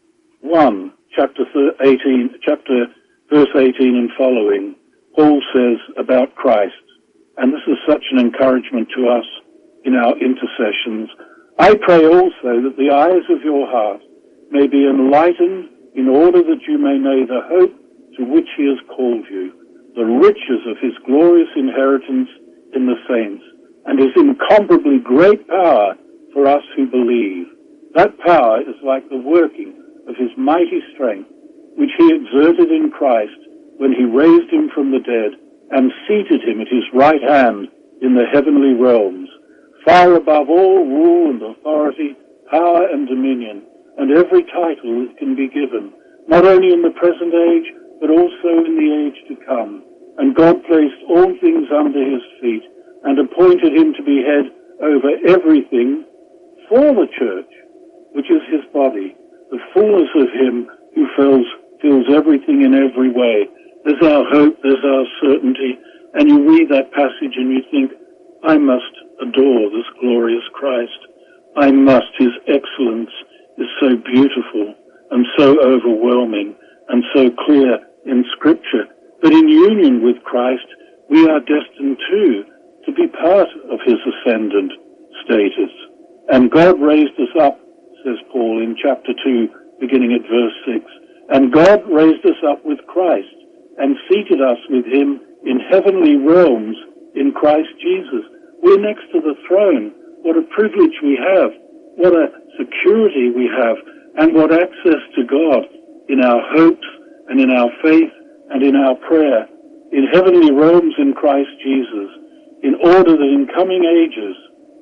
one, chapter eighteen, chapter verse eighteen and following, Paul says about Christ, and this is such an encouragement to us in our intercessions. I pray also that the eyes of your heart may be enlightened, in order that you may know the hope to which he has called you, the riches of his glorious inheritance in the saints, and his incomparably great power for us who believe. That power is like the working of his mighty strength, which he exerted in Christ when he raised him from the dead and seated him at his right hand in the heavenly realms, far above all rule and authority, power and dominion, and every title that can be given, not only in the present age, but also in the age to come. And God placed all things under his feet, and appointed him to be head over everything for the church, which is his body, the fullness of him who fills, fills everything in every way. There's our hope, there's our certainty, and you read that passage and you think, I must adore this glorious Christ. I must. His excellence is so beautiful and so overwhelming and so clear in Scripture. But in union with Christ, we are destined too to be part of his ascendant status. And God raised us up, says Paul in chapter two, beginning at verse six. And God raised us up with Christ and seated us with him in heavenly realms in Christ Jesus. We're next to the throne. What a privilege we have. What a security we have. And what access to God in our hopes and in our faith and in our prayer. In heavenly realms in Christ Jesus. In order that in coming ages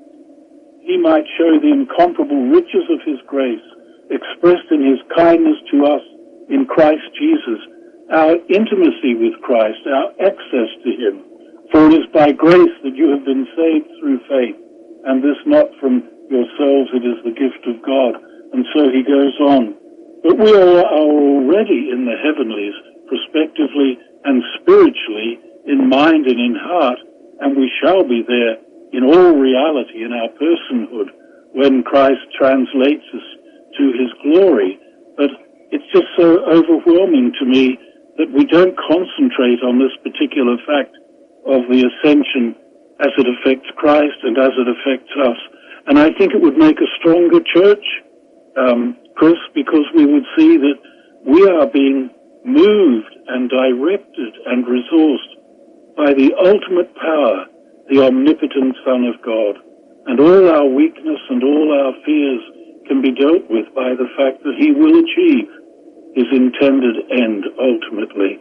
he might show the incomparable riches of his grace expressed in his kindness to us in Christ Jesus, our intimacy with Christ, our access to him. For it is by grace that you have been saved through faith, and this not from yourselves, it is the gift of God. And so he goes on. But we are already in the heavenlies, prospectively and spiritually, in mind and in heart, and we shall be there in all reality in our personhood when Christ translates us to his glory. But it's just so overwhelming to me that we don't concentrate on this particular fact of the ascension as it affects Christ and as it affects us. And I think it would make a stronger church, um, Chris, because we would see that we are being moved and directed and resourced by the ultimate power, the omnipotent Son of God. And all our weakness and all our fears can be dealt with by the fact that he will achieve his intended end ultimately.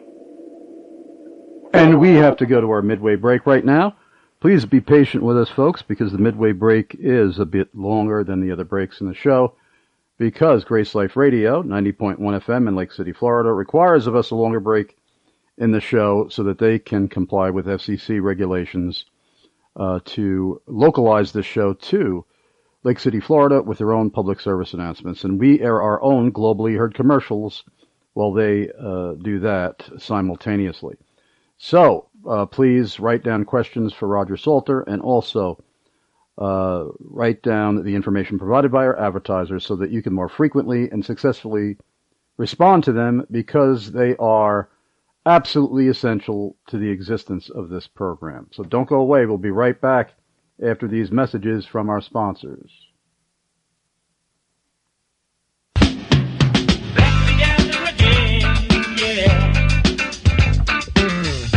And we have to go to our midway break right now. Please be patient with us, folks, because the midway break is a bit longer than the other breaks in the show, because Grace Life Radio, ninety point one F M in Lake City, Florida, requires of us a longer break in the show so that they can comply with F C C regulations uh, to localize this show to Lake City, Florida, with their own public service announcements. And we air our own globally heard commercials while they uh, do that simultaneously. So, uh, please write down questions for Roger Salter, and also uh, write down the information provided by our advertisers so that you can more frequently and successfully respond to them, because they are absolutely essential to the existence of this program. So don't go away. We'll be right back after these messages from our sponsors.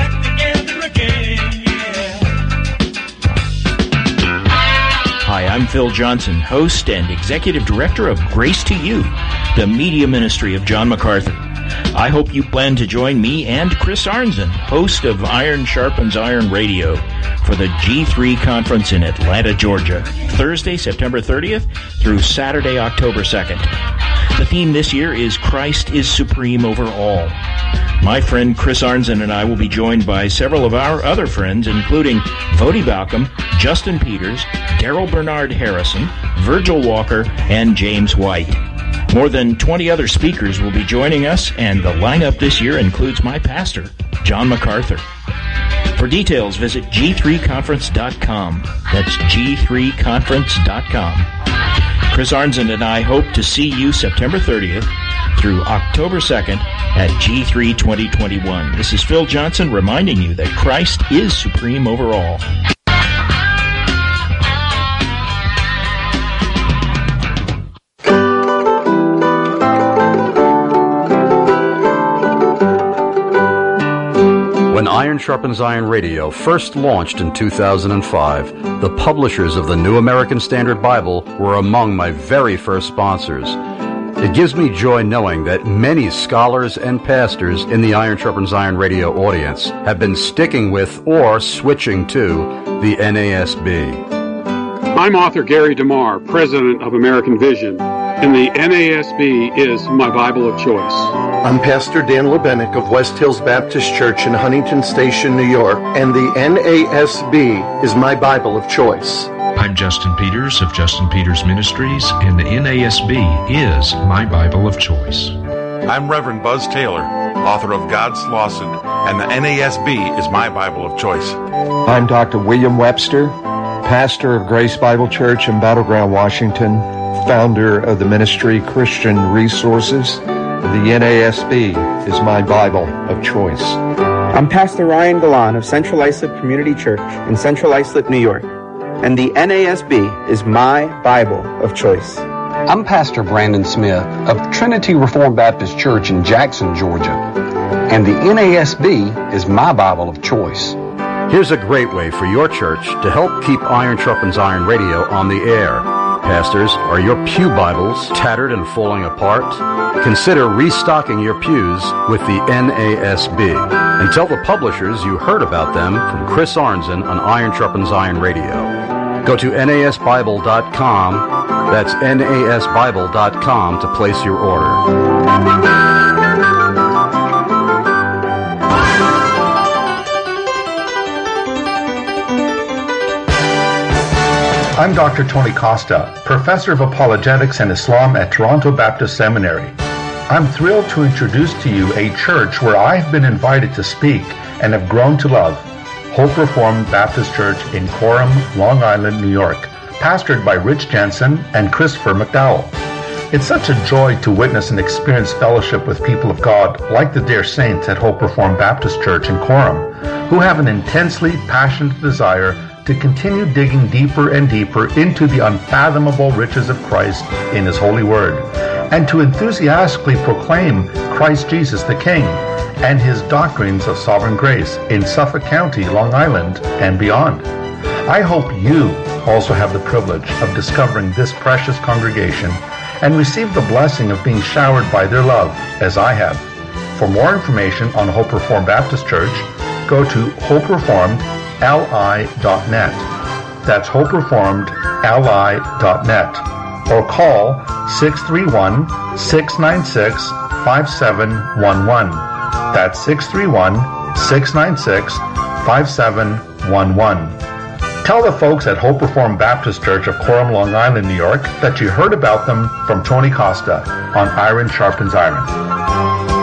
Hi, I'm Phil Phil Johnson, host and executive director of Grace to You, the media ministry of John MacArthur. I hope you plan to join me and Chris Arnzen, host of Iron Sharpens Iron Radio, for the G three conference in Atlanta, Georgia, Thursday, September thirtieth through Saturday, October second. The theme this year is Christ is Supreme Over All. My friend Chris Arnzen and I will be joined by several of our other friends, including Vodi Balcom, Justin Peters, Daryl Bernard Harrison, Virgil Walker, and James White. More than twenty other speakers will be joining us, and the lineup this year includes my pastor, John MacArthur. For details, visit G three conference dot com. That's G three conference dot com. Chris Arnzen and I hope to see you September thirtieth through October second at G three twenty twenty-one. This is Phil Johnson reminding you that Christ is supreme over all. When Iron Sharpens Iron Radio first launched in two thousand five, the publishers of the New American Standard Bible were among my very first sponsors. It gives me joy knowing that many scholars and pastors in the Iron Sharpens Iron Radio audience have been sticking with or switching to the N A S B. I'm author Gary DeMar, president of American Vision, and the N A S B is my Bible of choice. I'm Pastor Dan Lebenik of West Hills Baptist Church in Huntington Station, New York, and the N A S B is my Bible of choice. I'm Justin Peters of Justin Peters Ministries, and the N A S B is my Bible of choice. I'm Reverend Buzz Taylor, author of God's Lawson, and the N A S B is my Bible of choice. I'm Doctor William Webster, pastor of Grace Bible Church in Battleground, Washington, founder of the ministry Christian Resources. The N A S B is my Bible of choice. I'm Pastor Ryan Galan of Central Islip Community Church in Central Islip, New York, and the N A S B is my Bible of choice. I'm Pastor Brandon Smith of Trinity Reformed Baptist Church in Jackson, Georgia, and the N A S B is my Bible of choice. Here's a great way for your church to help keep Iron Sharpens Iron Radio on the air. Pastors, are your pew Bibles tattered and falling apart? Consider restocking your pews with the N A S B. And tell the publishers you heard about them from Chris Arnzen on Iron Sharpens Iron Radio. Go to N A S Bible dot com. That's N A S Bible dot com to place your order. I'm Doctor Tony Costa, Professor of Apologetics and Islam at Toronto Baptist Seminary. I'm thrilled to introduce to you a church where I've been invited to speak and have grown to love, Hope Reformed Baptist Church in Coram, Long Island, New York, pastored by Rich Jensen and Christopher McDowell. It's such a joy to witness and experience fellowship with people of God like the dear saints at Hope Reformed Baptist Church in Coram, who have an intensely passionate desire to continue digging deeper and deeper into the unfathomable riches of Christ in His holy word, and to enthusiastically proclaim Christ Jesus the King and His doctrines of sovereign grace in Suffolk County, Long Island, and beyond. I hope you also have the privilege of discovering this precious congregation and receive the blessing of being showered by their love, as I have. For more information on Hope Reformed Baptist Church, go to hope reformed L I dot net. That's hope reformed L I dot net. Or call six three one, six nine six, five seven one one. That's six three one, six nine six, five seven one one. Tell the folks at Hope Reformed Baptist Church of Coram, Long Island, New York, that you heard about them from Tony Costa on Iron Sharpens Iron.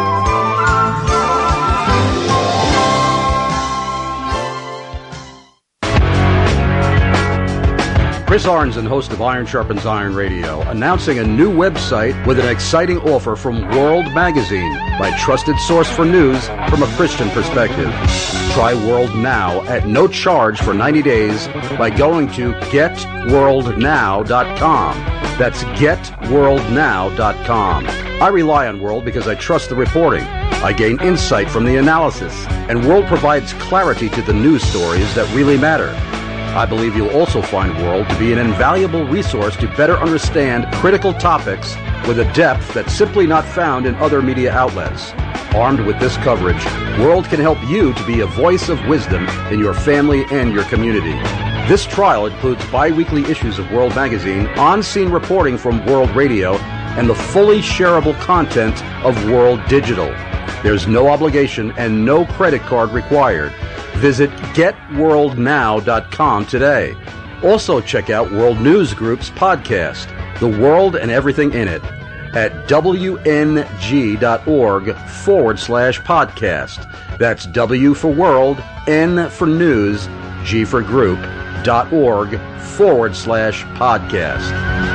Chris Arnzen, host of Iron Sharpens Iron Radio, announcing a new website with an exciting offer from World Magazine, my trusted source for news from a Christian perspective. Try World Now at no charge for ninety days by going to get world now dot com. That's get world now dot com. I rely on World because I trust the reporting. I gain insight from the analysis, and World provides clarity to the news stories that really matter. I believe you'll also find World to be an invaluable resource to better understand critical topics with a depth that's simply not found in other media outlets. Armed with this coverage, World can help you to be a voice of wisdom in your family and your community. This trial includes bi-weekly issues of World Magazine, on-scene reporting from World Radio, and the fully shareable content of World Digital. There's no obligation and no credit card required. Visit get world now dot com today. Also check out World News Group's podcast, The World and Everything in It, at W N G dot org forward slash podcast. That's W for World, N for News, G for Group, dot org forward slash podcast.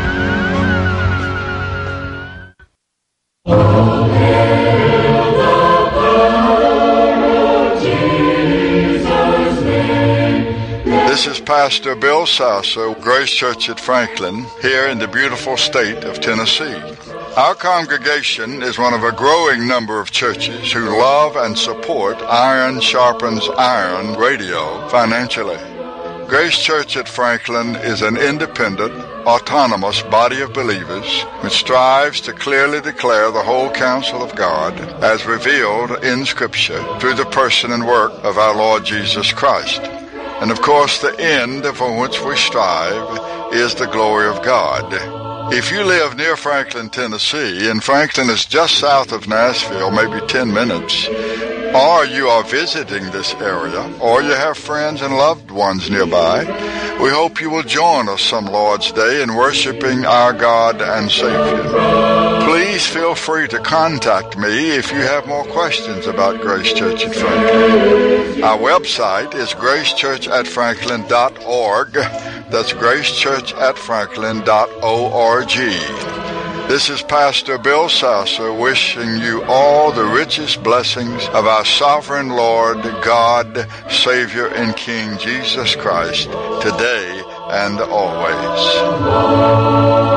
This is Pastor Bill Sasser, Grace Church at Franklin, here in the beautiful state of Tennessee. Our congregation is one of a growing number of churches who love and support Iron Sharpens Iron radio financially. Grace Church at Franklin is an independent, autonomous body of believers which strives to clearly declare the whole counsel of God as revealed in Scripture through the person and work of our Lord Jesus Christ. And of course, the end for which we strive is the glory of God. If you live near Franklin, Tennessee, and Franklin is just south of Nashville, maybe ten minutes, or you are visiting this area, or you have friends and loved ones nearby, we hope you will join us some Lord's Day in worshiping our God and Savior. Please feel free to contact me if you have more questions about Grace Church at Franklin. Our website is grace church at franklin dot org. That's grace church at franklin dot org. This is Pastor Bill Sasser wishing you all the richest blessings of our sovereign Lord, God, Savior, and King Jesus Christ, today and always.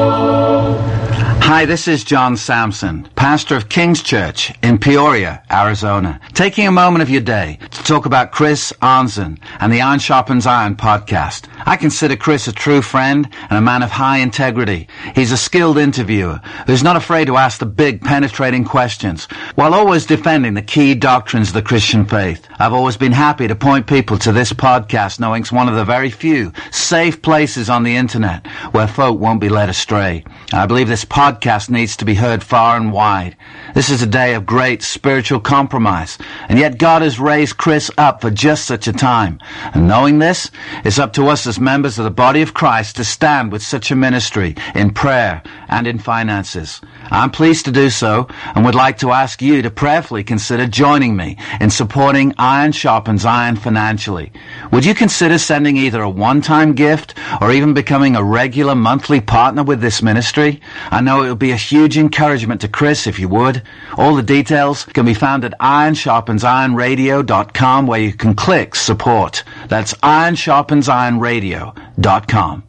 Hi, this is John Sampson, pastor of King's Church in Peoria, Arizona, taking a moment of your day to talk about Chris Arnzen and the Iron Sharpens Iron podcast. I consider Chris a true friend and a man of high integrity. He's a skilled interviewer who's not afraid to ask the big, penetrating questions while always defending the key doctrines of the Christian faith. I've always been happy to point people to this podcast, knowing it's one of the very few safe places on the internet where folk won't be led astray. I believe this podcast Podcast needs to be heard far and wide. This is a day of great spiritual compromise, and yet God has raised Chris up for just such a time. And knowing this, it's up to us as members of the body of Christ to stand with such a ministry in prayer and in finances. I'm pleased to do so, and would like to ask you to prayerfully consider joining me in supporting Iron Sharpens Iron financially. Would you consider sending either a one-time gift or even becoming a regular monthly partner with this ministry? I know it would be a huge encouragement to Chris if you would. All the details can be found at iron sharpens iron radio dot com, where you can click support. That's iron sharpens iron radio dot com.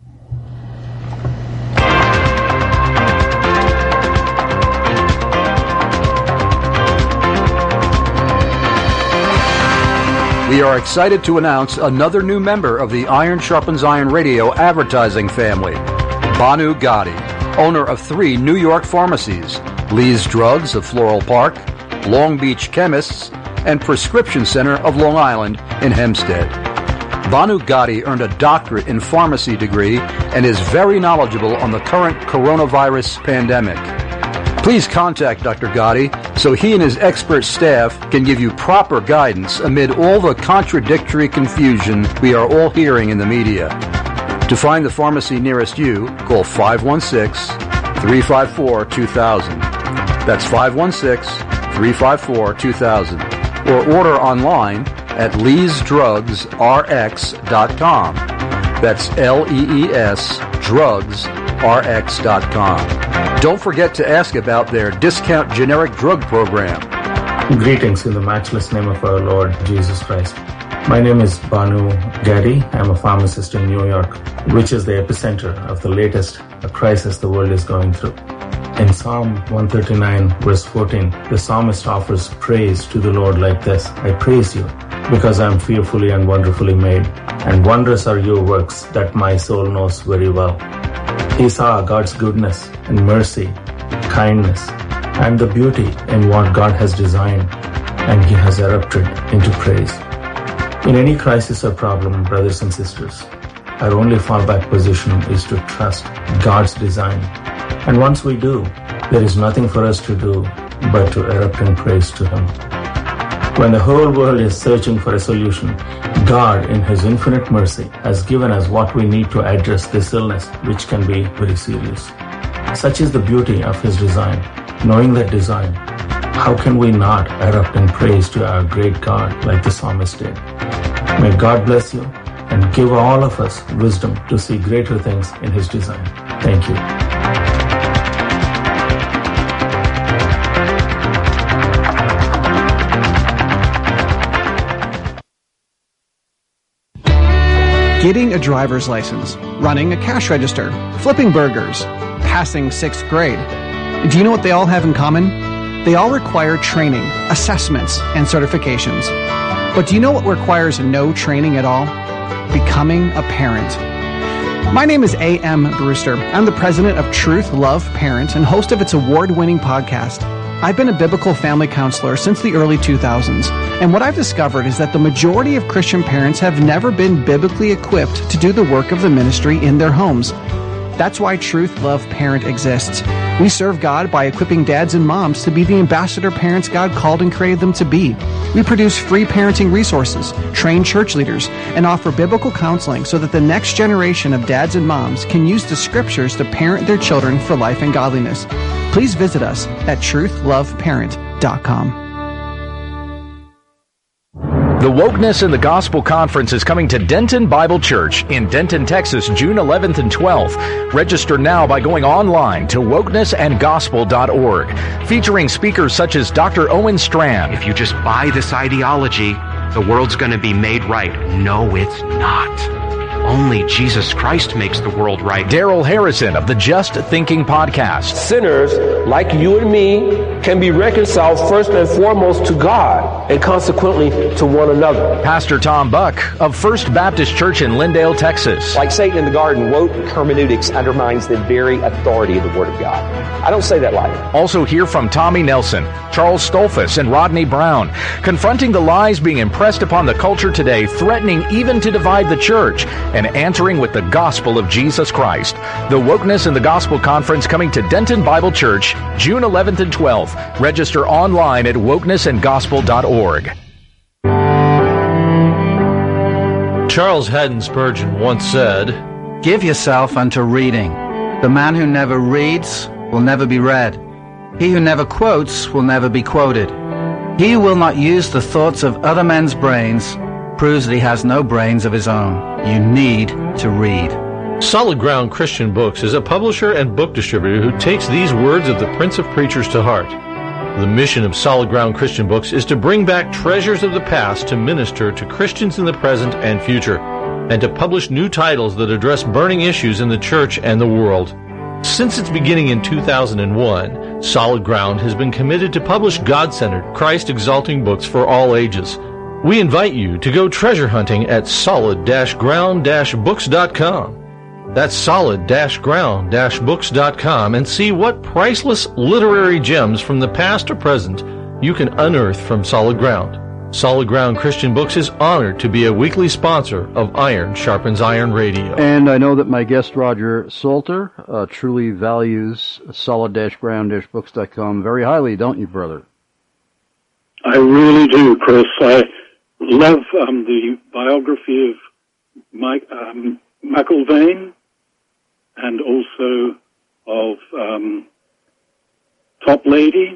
We are excited to announce another new member of the Iron Sharpens Iron Radio advertising family, Banu Gotti, owner of three New York pharmacies, Lee's Drugs of Floral Park, Long Beach Chemists, and Prescription Center of Long Island in Hempstead. Banu Gotti earned a doctorate in pharmacy degree and is very knowledgeable on the current coronavirus pandemic. Please contact Doctor Gotti so he and his expert staff can give you proper guidance amid all the contradictory confusion we are all hearing in the media. To find the pharmacy nearest you, call five one six, three five four, two thousand. That's five one six, three five four, two thousand. Or order online at lees drugs r x dot com. That's L E E S drugs r x dot com. Don't forget to ask about their discount generic drug program. Greetings in the matchless name of our Lord Jesus Christ. My name is Banu Gotti. I'm a pharmacist in New York, which is the epicenter of the latest crisis the world is going through. In Psalm one thirty-nine, verse fourteen, the psalmist offers praise to the Lord like this: I praise you, because I am fearfully and wonderfully made, and wondrous are your works that my soul knows very well. He saw God's goodness and mercy, kindness, and the beauty in what God has designed, and he has erupted into praise. In any crisis or problem, brothers and sisters, our only fallback position is to trust God's design. And once we do, there is nothing for us to do but to erupt in praise to him. When the whole world is searching for a solution, God, in his infinite mercy, has given us what we need to address this illness, which can be very serious. Such is the beauty of his design. Knowing that design, how can we not erupt in praise to our great God like the psalmist did? May God bless you and give all of us wisdom to see greater things in his design. Thank you. Getting a driver's license, running a cash register, flipping burgers, passing sixth grade. Do you know what they all have in common? They all require training, assessments, and certifications. But do you know what requires no training at all? Becoming a parent. My name is A M Brewster. I'm the president of Truth, Love, Parent, and host of its award-winning podcast. I've been a biblical family counselor since the early two thousands, and what I've discovered is that the majority of Christian parents have never been biblically equipped to do the work of the ministry in their homes. That's why Truth, Love, Parent exists. We serve God by equipping dads and moms to be the ambassador parents God called and created them to be. We produce free parenting resources, train church leaders, and offer biblical counseling so that the next generation of dads and moms can use the scriptures to parent their children for life and godliness. Please visit us at truth love parent dot com. The Wokeness in the Gospel Conference is coming to Denton Bible Church in Denton, Texas, June eleventh and twelfth. Register now by going online to wokeness and gospel dot org, featuring speakers such as Doctor Owen Strand. If you just buy this ideology, the world's going to be made right. No, it's not. Only Jesus Christ makes the world right. Daryl Harrison of the Just Thinking podcast. Sinners like you and me can be reconciled first and foremost to God and consequently to one another. Pastor Tom Buck of First Baptist Church in Lindale, Texas. Like Satan in the garden, woke hermeneutics undermines the very authority of the Word of God. I don't say that lightly. Also hear from Tommy Nelson, Charles Stolfus, and Rodney Brown, confronting the lies being impressed upon the culture today, threatening even to divide the church, and answering with the gospel of Jesus Christ. The Wokeness in the Gospel Conference coming to Denton Bible Church, June eleventh and twelfth. Register online at wokeness and gospel dot org. Charles Haddon Spurgeon once said, "Give yourself unto reading. The man who never reads will never be read. He who never quotes will never be quoted. He who will not use the thoughts of other men's brains proves that he has no brains of his own. You need to read." Solid Ground Christian Books is a publisher and book distributor who takes these words of the Prince of Preachers to heart. The mission of Solid Ground Christian Books is to bring back treasures of the past to minister to Christians in the present and future, and to publish new titles that address burning issues in the church and the world. Since its beginning in two thousand one, Solid Ground has been committed to publish God-centered, Christ-exalting books for all ages. We invite you to go treasure hunting at solid ground books dot com. That's solid ground books dot com, and see what priceless literary gems from the past or present you can unearth from Solid Ground. Solid Ground Christian Books is honored to be a weekly sponsor of Iron Sharpens Iron Radio. And I know that my guest, Roger Salter, uh, truly values solid ground books dot com very highly, don't you, brother? I really do, Chris. I love um, the biography of Mike um, McIlvaine, and also of um, Top Lady.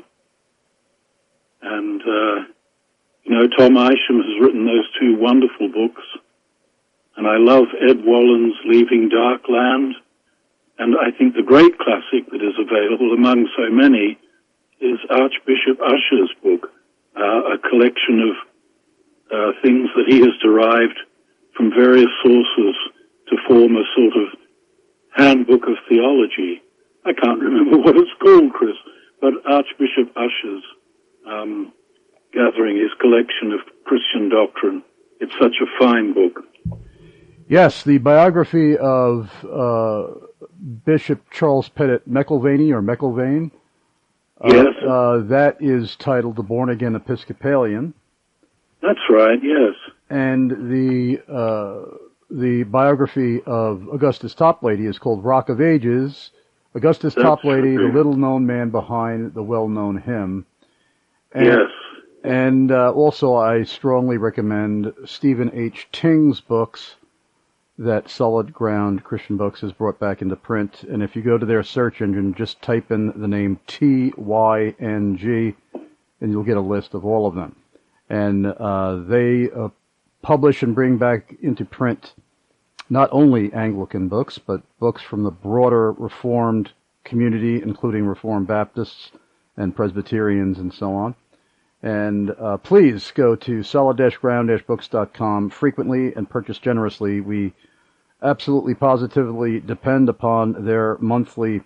And, uh, you know, Tom Isham has written those two wonderful books. And I love Ed Wallen's Leaving Darkland. And I think the great classic that is available among so many is Archbishop Usher's book, uh, a collection of uh, things that he has derived from various sources to form a sort of handbook of theology. I can't remember what it's called, Chris, but Archbishop Usher's um, gathering, his collection of Christian doctrine. It's such a fine book. Yes, the biography of uh, Bishop Charles Pettit McIlvaney, or McIlvaine. Uh, Yes. Uh, that is titled The Born Again Episcopalian. That's right, yes. And the uh, the biography of Augustus Toplady is called Rock of Ages. Augustus That's Toplady, right. the little-known man behind the well-known hymn. And, Yes. And uh, also I strongly recommend Stephen H. Ting's books that Solid Ground Christian Books has brought back into print. And if you go to their search engine, just type in the name T Y N G, and you'll get a list of all of them. And uh, they uh, publish and bring back into print not only Anglican books, but books from the broader Reformed community, including Reformed Baptists and Presbyterians and so on. And uh, please go to solid ground books dot com frequently and purchase generously. We absolutely positively depend upon their monthly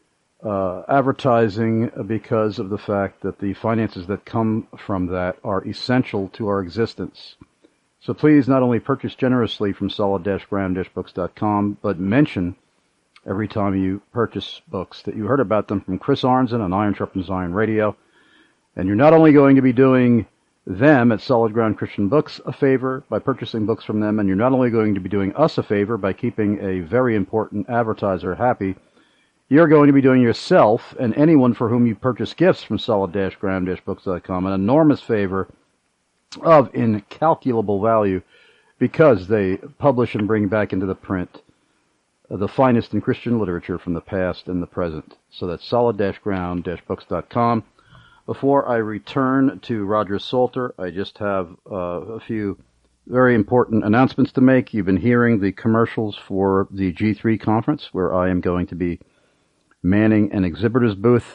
uh, advertising because of the fact that the finances that come from that are essential to our existence. So please not only purchase generously from solid ground books dot com, but mention every time you purchase books that you heard about them from Chris Arnzen on Iron Sharpens Iron Radio. And you're not only going to be doing them at Solid Ground Christian Books a favor by purchasing books from them, and you're not only going to be doing us a favor by keeping a very important advertiser happy, you're going to be doing yourself and anyone for whom you purchase gifts from solid ground books dot com an enormous favor of incalculable value, because they publish and bring back into the print the finest in Christian literature from the past and the present. So that's solid ground books dot com. Before I return to Roger Salter, I just have uh, a few very important announcements to make. You've been hearing the commercials for the G three conference, where I am going to be manning an exhibitor's booth.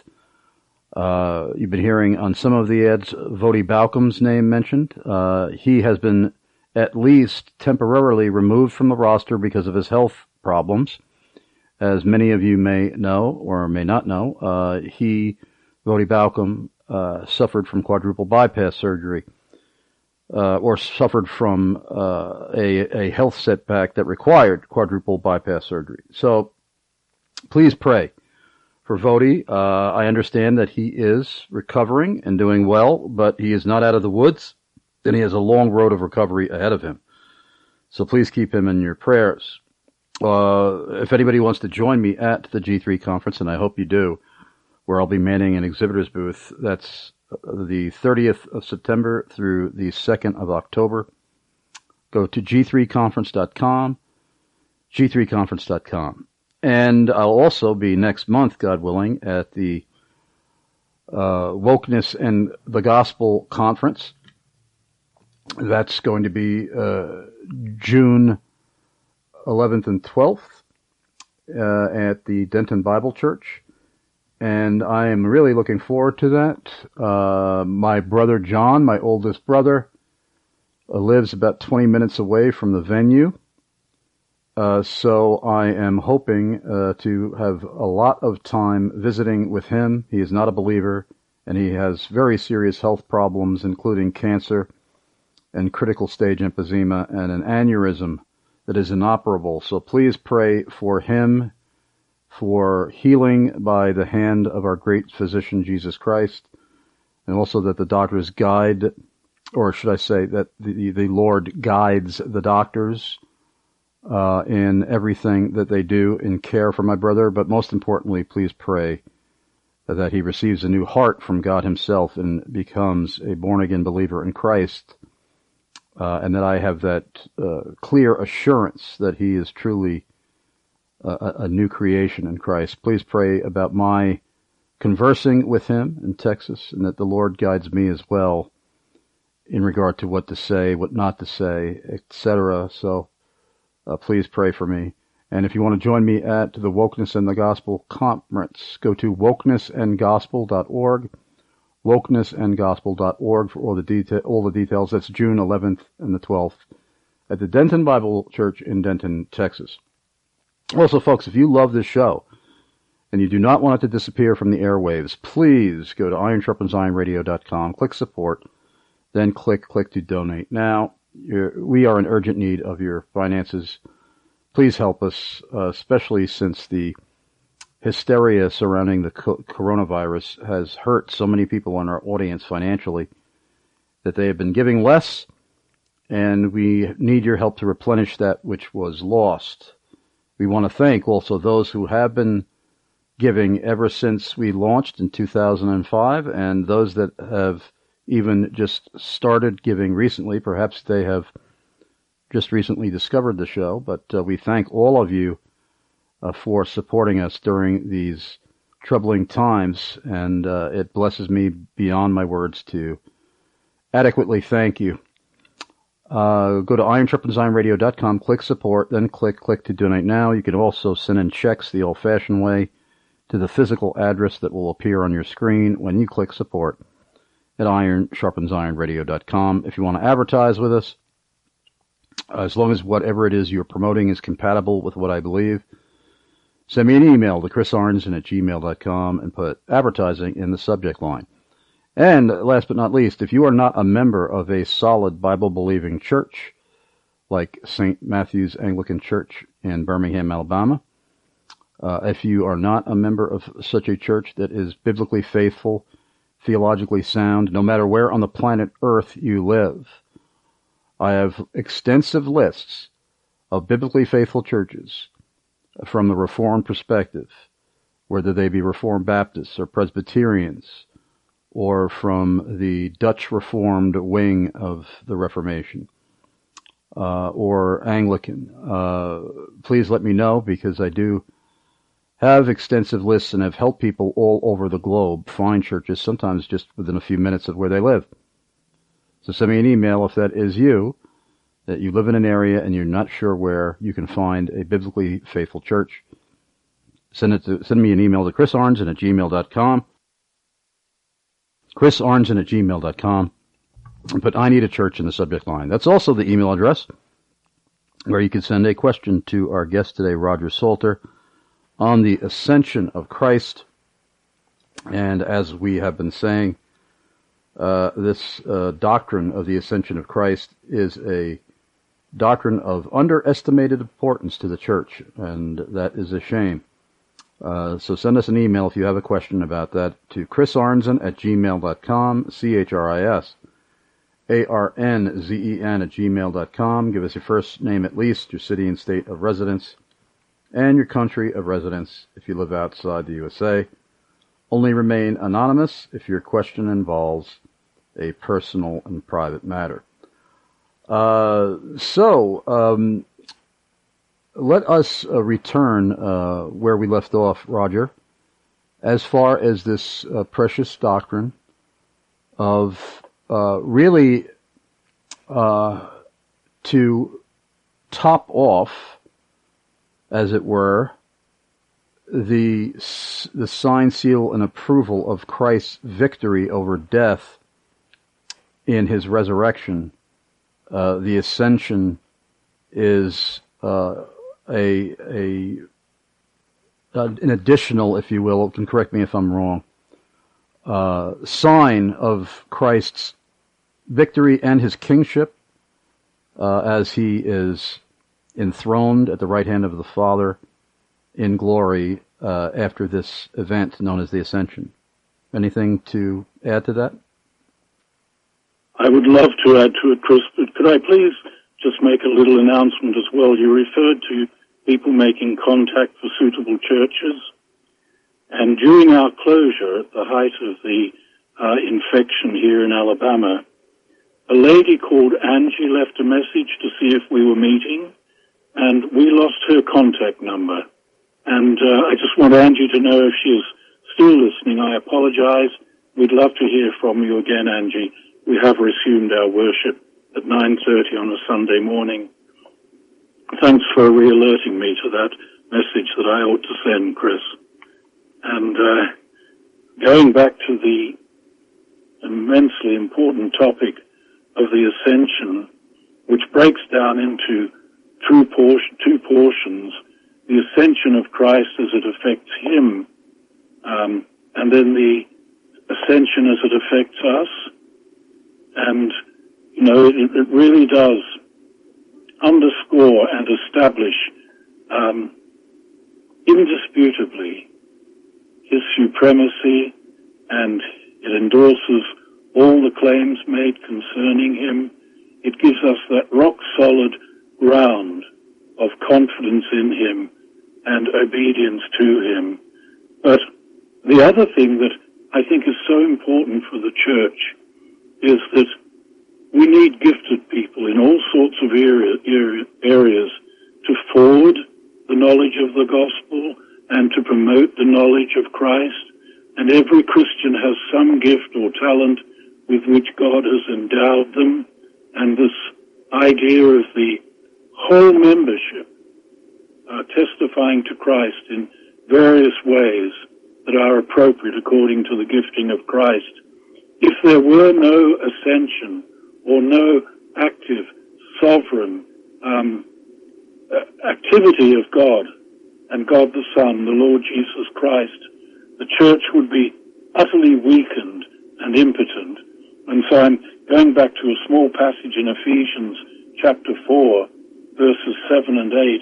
Uh, you've been hearing on some of the ads Vodi Balcom's name mentioned. Uh, he has been at least temporarily removed from the roster because of his health problems. As many of you may know or may not know, uh, he, Vodi Balcom, uh, suffered from quadruple bypass surgery, uh, or suffered from uh, a, a health setback that required quadruple bypass surgery. So please pray for Vodi. Uh, I understand that he is recovering and doing well, but he is not out of the woods, and he has a long road of recovery ahead of him. So please keep him in your prayers. Uh, if anybody wants to join me at the G three conference, and I hope you do, where I'll be manning an exhibitor's booth, that's the thirtieth of September through the second of October. Go to G three conference dot com, G three conference dot com. And I'll also be next month, God willing, at the uh, Wokeness and the Gospel Conference. That's going to be uh, June eleventh and twelfth uh, at the Denton Bible Church. And I am really looking forward to that. Uh, my brother John, my oldest brother, uh, lives about twenty minutes away from the venue. Uh, so I am hoping uh, to have a lot of time visiting with him. He is not a believer, and he has very serious health problems, including cancer and critical stage emphysema and an aneurysm that is inoperable. So please pray for him, for healing by the hand of our great physician, Jesus Christ, and also that the doctors guide, or should I say that the, the Lord guides the doctors uh, in everything that they do in care for my brother. But most importantly, please pray that he receives a new heart from God himself and becomes a born-again believer in Christ, uh, and that I have that uh, clear assurance that he is truly A, a new creation in Christ. Please pray about my conversing with him in Texas, and that the Lord guides me as well in regard to what to say, what not to say, et cetera. So uh, please pray for me. And if you want to join me at the Wokeness and the Gospel Conference, go to wokeness and gospel dot org, wokeness and gospel dot org for all the, deta- all the details. That's June eleventh and the twelfth at the Denton Bible Church in Denton, Texas. Also, folks, if you love this show and you do not want it to disappear from the airwaves, please go to iron sharpens iron radio dot com, click support, then click click to donate now. you're, we are in urgent need of your finances. Please help us, uh, especially since the hysteria surrounding the co- coronavirus has hurt so many people in our audience financially that they have been giving less, and we need your help to replenish that which was lost. We want to thank also those who have been giving ever since we launched in two thousand five, and those that have even just started giving recently. Perhaps they have just recently discovered the show, but uh, we thank all of you uh, for supporting us during these troubling times, and uh, it blesses me beyond my words to adequately thank you. Uh, go to iron sharpens iron radio dot com, click support, then click click to donate now. You can also send in checks the old-fashioned way to the physical address that will appear on your screen when you click support at iron sharpens iron radio dot com. If you want to advertise with us, as long as whatever it is you're promoting is compatible with what I believe, send me an email to chris arnzen at gmail dot com and put advertising in the subject line. And last but not least, if you are not a member of a solid Bible-believing church, like Saint Matthew's Anglican Church in Birmingham, Alabama, uh, if you are not a member of such a church that is biblically faithful, theologically sound, no matter where on the planet Earth you live, I have extensive lists of biblically faithful churches from the Reformed perspective, whether they be Reformed Baptists or Presbyterians, or from the Dutch Reformed wing of the Reformation, uh, or Anglican. Uh, please let me know, because I do have extensive lists and have helped people all over the globe find churches, sometimes just within a few minutes of where they live. So send me an email if that is you, that you live in an area and you're not sure where you can find a biblically faithful church. Send it to, send me an email to chris arnzen at gmail dot com. chris arnzen at gmail dot com, and put I need a church in the subject line. That's also the email address where you can send a question to our guest today, Roger Salter, on the ascension of Christ. And as we have been saying, uh, this uh, doctrine of the ascension of Christ is a doctrine of underestimated importance to the church, and that is a shame. Uh, so send us an email if you have a question about that to chris arnzen at gmail dot com, C H R I S A R N Z E N at gmail dot com. Give us your first name at least, your city and state of residence, and your country of residence if you live outside the U S A. Only remain anonymous if your question involves a personal and private matter. Uh, so, um, let us uh, return uh, where we left off, Roger, as far as this uh, precious doctrine of uh, really uh, to top off, as it were, the the sign, seal, and approval of Christ's victory over death in his resurrection. Uh, the ascension is uh, a a uh, an additional, if you will, can correct me if I'm wrong, uh, sign of Christ's victory and his kingship uh, as he is enthroned at the right hand of the Father in glory uh, after this event known as the Ascension. Anything to add to that? I would love to add to it, Chris, but could I please just make a little announcement as well? You referred to people making contact for suitable churches. And during our closure at the height of the uh, infection here in Alabama, a lady called Angie left a message to see if we were meeting, and we lost her contact number. And uh, I just want Angie to know if she is still listening. I apologize. We'd love to hear from you again, Angie. We have resumed our worship at nine thirty on a Sunday morning. Thanks for re-alerting me to that message that I ought to send, Chris. And uh, going back to the immensely important topic of the ascension, which breaks down into two, portion, two portions, the ascension of Christ as it affects him, um, and then the ascension as it affects us. And you know, it, it really does underscore and establish um, indisputably his supremacy, and it endorses all the claims made concerning him. It gives us that rock-solid ground of confidence in him and obedience to him. But the other thing that I think is so important for the church is that we need gifted people in all sorts of area, area, areas to forward the knowledge of the gospel and to promote the knowledge of Christ. And every Christian has some gift or talent with which God has endowed them. And this idea of the whole membership uh, testifying to Christ in various ways that are appropriate according to the gifting of Christ. If there were no ascension or no active, sovereign um, activity of God and God the Son, the Lord Jesus Christ, the church would be utterly weakened and impotent. And so I'm going back to a small passage in Ephesians chapter four, verses seven and eight.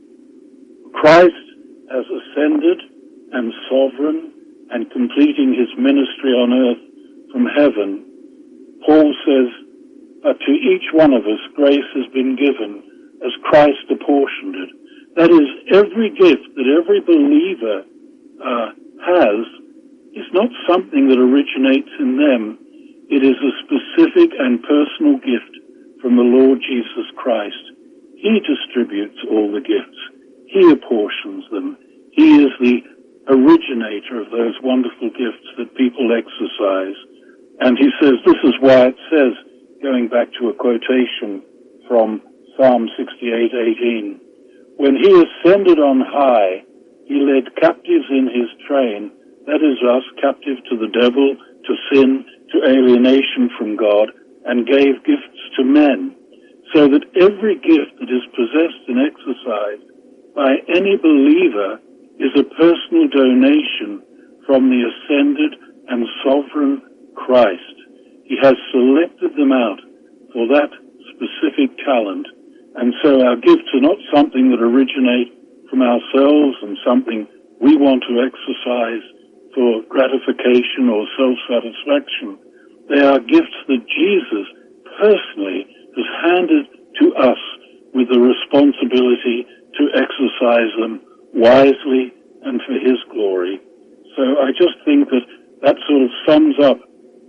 Christ has ascended and sovereign and completing his ministry on earth from heaven. Paul says, uh, to each one of us grace has been given as Christ apportioned it. That is, every gift that every believer uh, has is not something that originates in them. It is a specific and personal gift from the Lord Jesus Christ. He distributes all the gifts. He apportions them. He is the originator of those wonderful gifts that people exercise. And he says, this is why it says, going back to a quotation from Psalm sixty-eight eighteen, when he ascended on high, he led captives in his train, that is us, captive to the devil, to sin, to alienation from God, and gave gifts to men, so that every gift that is possessed and exercised by any believer is a personal donation from the ascended and sovereign Christ. He has selected them out for that specific talent, and so our gifts are not something that originate from ourselves and something we want to exercise for gratification or self-satisfaction. They are gifts that Jesus personally has handed to us with the responsibility to exercise them wisely and for his glory. So I just think that that sort of sums up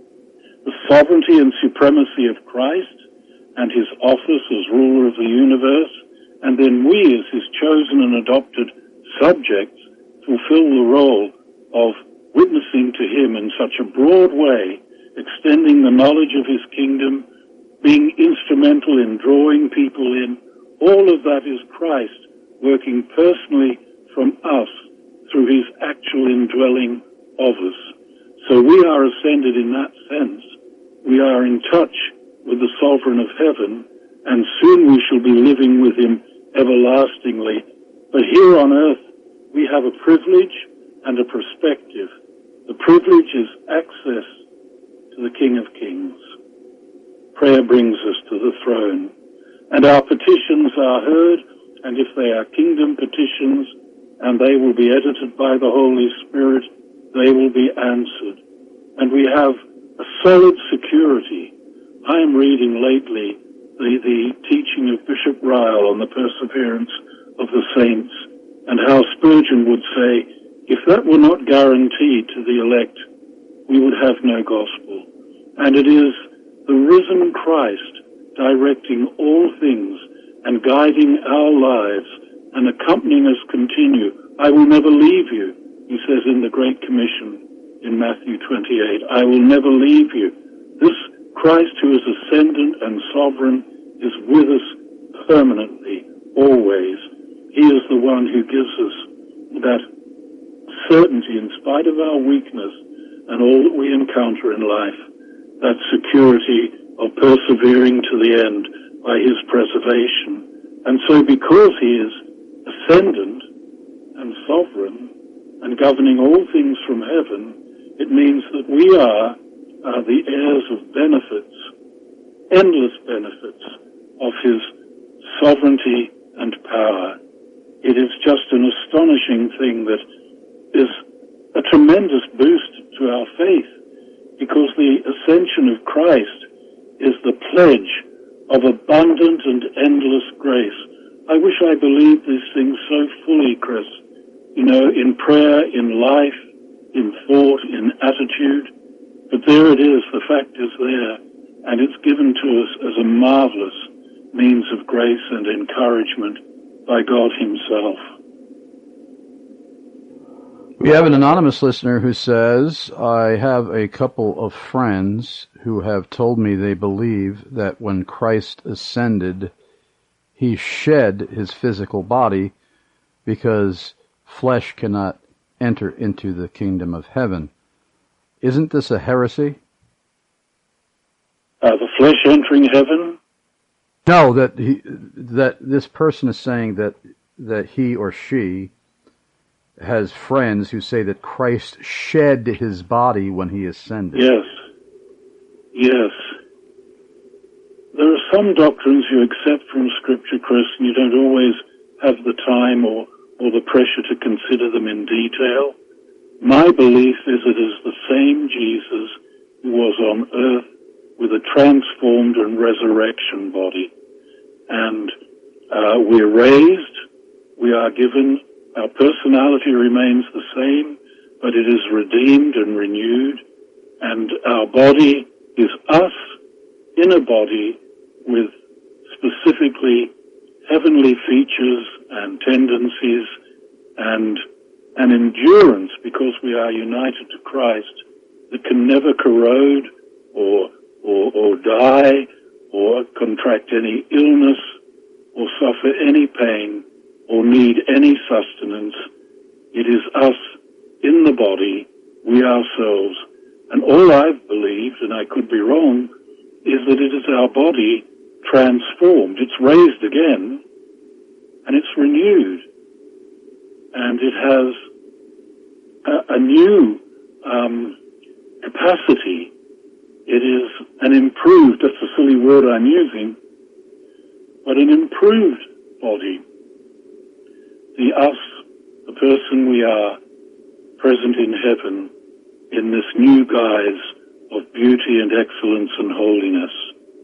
the sovereignty and supremacy of Christ and his office as ruler of the universe, and then we as his chosen and adopted subjects fulfill the role of witnessing to him in such a broad way, extending the knowledge of his kingdom, being instrumental in drawing people in. All of that is Christ working personally from us through his actual indwelling of us. So we are ascended in that sense. We are in touch with the sovereign of heaven, and soon we shall be living with him everlastingly. But here on earth, we have a privilege and a perspective. The privilege is access to the King of Kings. Prayer brings us to the throne, and our petitions are heard, and if they are kingdom petitions, and they will be edited by the Holy Spirit, they will be answered. And we have a solid security. I am reading lately the, the teaching of Bishop Ryle on the perseverance of the saints, and how Spurgeon would say, if that were not guaranteed to the elect, we would have no gospel. And it is the risen Christ directing all things and guiding our lives and accompanying us continue. I will never leave you, he says in the Great Commission in Matthew twenty-eight. I will never leave you. This Christ who is ascendant and sovereign is with us permanently, always. He is the one who gives us that certainty in spite of our weakness and all that we encounter in life, that security of persevering to the end by his preservation. And so because he is ascendant and sovereign and governing all things from heaven, it means that we are uh, the heirs of benefits endless benefits of his sovereignty and power. It is just an astonishing thing that is a tremendous boost to our faith, because the ascension of Christ is the pledge of abundant and endless grace. I wish I believed these things so fully, Chris. You know, in prayer, in life, in thought, in attitude. But there it is, the fact is there, and it's given to us as a marvelous means of grace and encouragement by God himself. We have an anonymous listener who says, I have a couple of friends who have told me they believe that when Christ ascended, he shed his physical body because flesh cannot enter into the kingdom of heaven. Isn't this a heresy? Uh, the flesh entering heaven? No, that he, that this person is saying that that he or she has friends who say that Christ shed his body when he ascended. Yes. Yes. There are some doctrines you accept from Scripture, Chris, and you don't always have the time or, or the pressure to consider them in detail. My belief is it is the same Jesus who was on earth with a transformed and resurrection body. And uh, we're raised, we are given, our personality remains the same, but it is redeemed and renewed, and our body is us in a body with specifically heavenly features and tendencies and an endurance, because we are united to Christ, that can never corrode or or, or die or contract any illness or suffer any pain or need any sustenance. It is us in the body, we ourselves. And all I've believed, and I could be wrong, is that it is our body transformed. It's raised again, and it's renewed. And it has a, a new um, capacity. It is an improved, that's a silly word I'm using, but an improved body. The us, the person we are, present in heaven, in this new guise of beauty and excellence and holiness.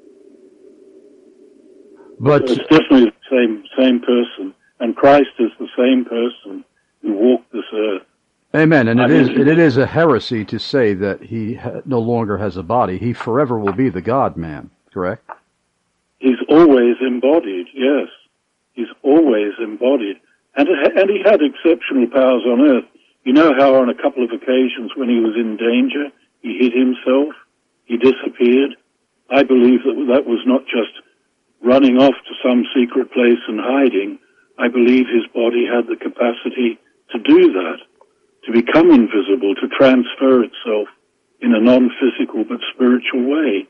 But so it's definitely the same same person, and Christ is the same person who walked this earth. Amen. And it I is mean, it is a heresy to say that he ha- no longer has a body. He forever will be the God-man, correct? He's always embodied, yes. He's always embodied. And, and he had exceptional powers on earth. You know how on a couple of occasions when he was in danger, he hid himself, he disappeared? I believe that that was not just running off to some secret place and hiding. I believe his body had the capacity to do that, to become invisible, to transfer itself in a non-physical but spiritual way.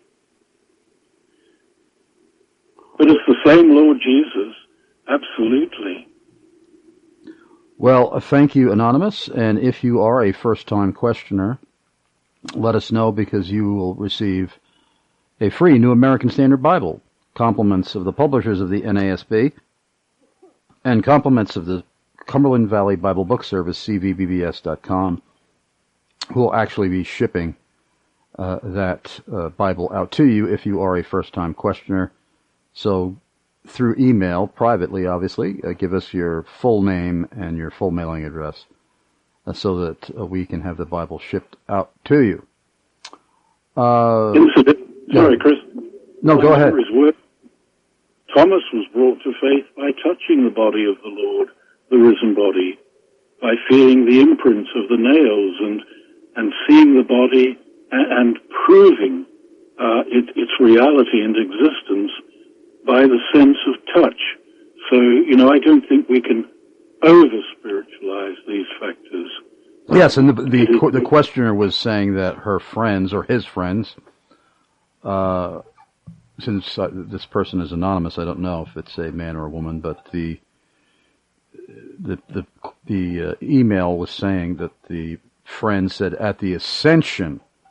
But it's the same Lord Jesus, absolutely. Well, uh, thank you, Anonymous, and if you are a first-time questioner, let us know, because you will receive a free New American Standard Bible, compliments of the publishers of the N A S B, and compliments of the Cumberland Valley Bible Book Service, C V B B S dot com, who will actually be shipping uh, that uh, Bible out to you if you are a first-time questioner. So through email, privately, obviously, uh, give us your full name and your full mailing address uh, so that uh, we can have the Bible shipped out to you. Uh, Incident, sorry, yeah. Chris. No, go ahead. His word. Thomas was brought to faith by touching the body of the Lord, the risen body, by feeling the imprints of the nails and and seeing the body and, and proving uh, it, its reality and existence by the sense of touch. So, you know, I don't think we can over-spiritualize these factors. Yes, and the the, the questioner was saying that her friends, or his friends, uh, since uh, this person is anonymous, I don't know if it's a man or a woman, but the the the, the uh, email was saying that the friend said at the ascension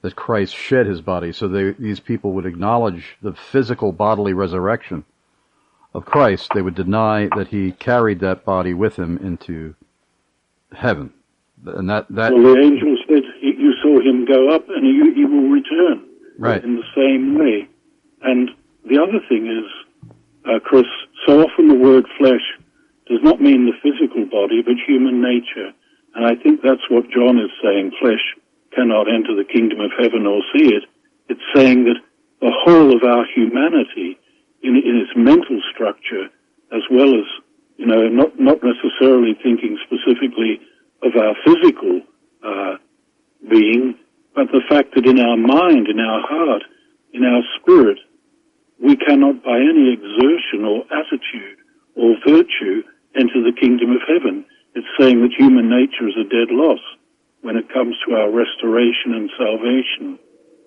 that Christ shed his body, so they, these people would acknowledge the physical bodily resurrection of Christ. They would deny that he carried that body with him into heaven. And that, that well, the angel said, you saw him go up and he, he will return. Right. In the same way. And the other thing is, uh, Chris, so often the word flesh does not mean the physical body, but human nature. And I think that's what John is saying. Flesh cannot enter the kingdom of heaven or see it. It's saying that the whole of our humanity, in, in its mental structure, as well as, you know, not, not necessarily thinking specifically of our physical uh, being, but the fact that in our mind, in our heart, in our spirit, we cannot by any exertion or attitude or virtue enter the kingdom of heaven. It's saying that human nature is a dead loss when it comes to our restoration and salvation.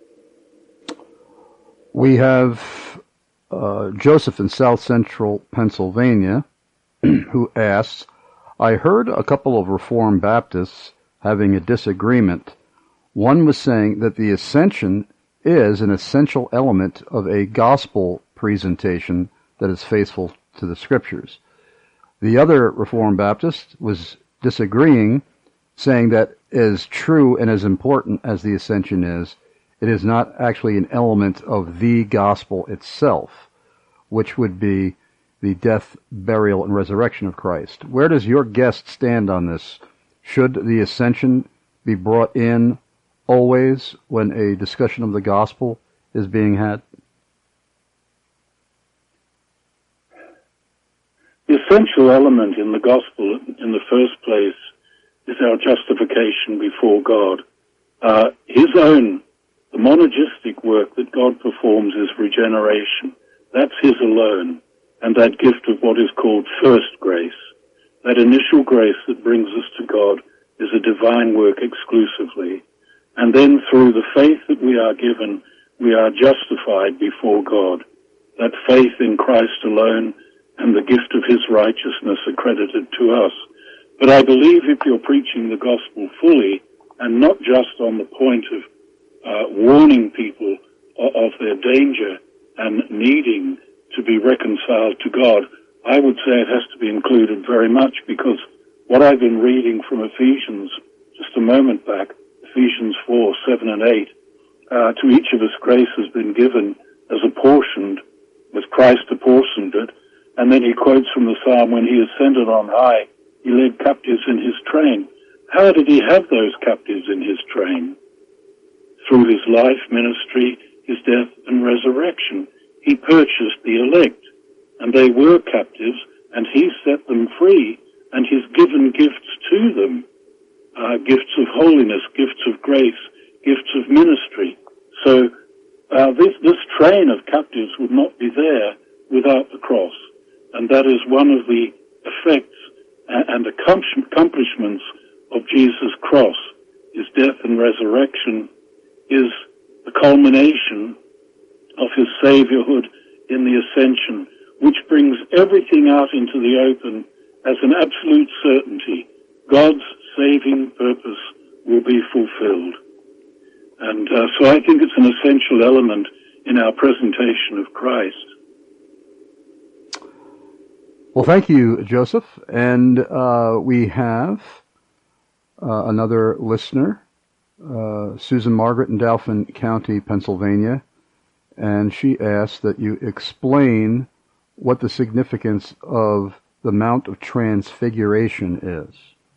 We have uh, Joseph in South Central Pennsylvania who asks, I heard a couple of Reformed Baptists having a disagreement. One was saying that the ascension is an essential element of a gospel presentation that is faithful to the Scriptures. The other Reformed Baptist was disagreeing, saying that as true and as important as the ascension is, it is not actually an element of the gospel itself, which would be the death, burial, and resurrection of Christ. Where does your guest stand on this? Should the ascension be brought in always when a discussion of the gospel is being had? The essential element in the gospel, in the first place, is our justification before God. Uh, his own, the monergistic work that God performs is regeneration. That's his alone. And that gift of what is called first grace, that initial grace that brings us to God, is a divine work exclusively. And then through the faith that we are given, we are justified before God. That faith in Christ alone and the gift of his righteousness accredited to us. But I believe if you're preaching the gospel fully, and not just on the point of uh, warning people of, of their danger and needing to be reconciled to God, I would say it has to be included very much, because what I've been reading from Ephesians just a moment back, Ephesians four, seven and eight, uh, to each of us grace has been given as apportioned, as Christ apportioned it. And then he quotes from the Psalm, when he ascended on high, he led captives in his train. How did he have those captives in his train? Through his life, ministry, his death and resurrection. He purchased the elect, and they were captives, and he set them free, and he's given gifts to them, uh, gifts of holiness, gifts of grace, gifts of ministry. So uh, this, this train of captives would not be there without the cross, and that is one of the effects and accomplishments of Jesus' cross. His death and resurrection is the culmination of his saviorhood in the ascension, which brings everything out into the open as an absolute certainty. God's saving purpose will be fulfilled. And uh, so I think it's an essential element in our presentation of Christ. Well, thank you, Joseph. And uh, we have uh, another listener, uh, Susan Margaret in Dauphin County, Pennsylvania, and she asked that you explain what the significance of the Mount of Transfiguration is.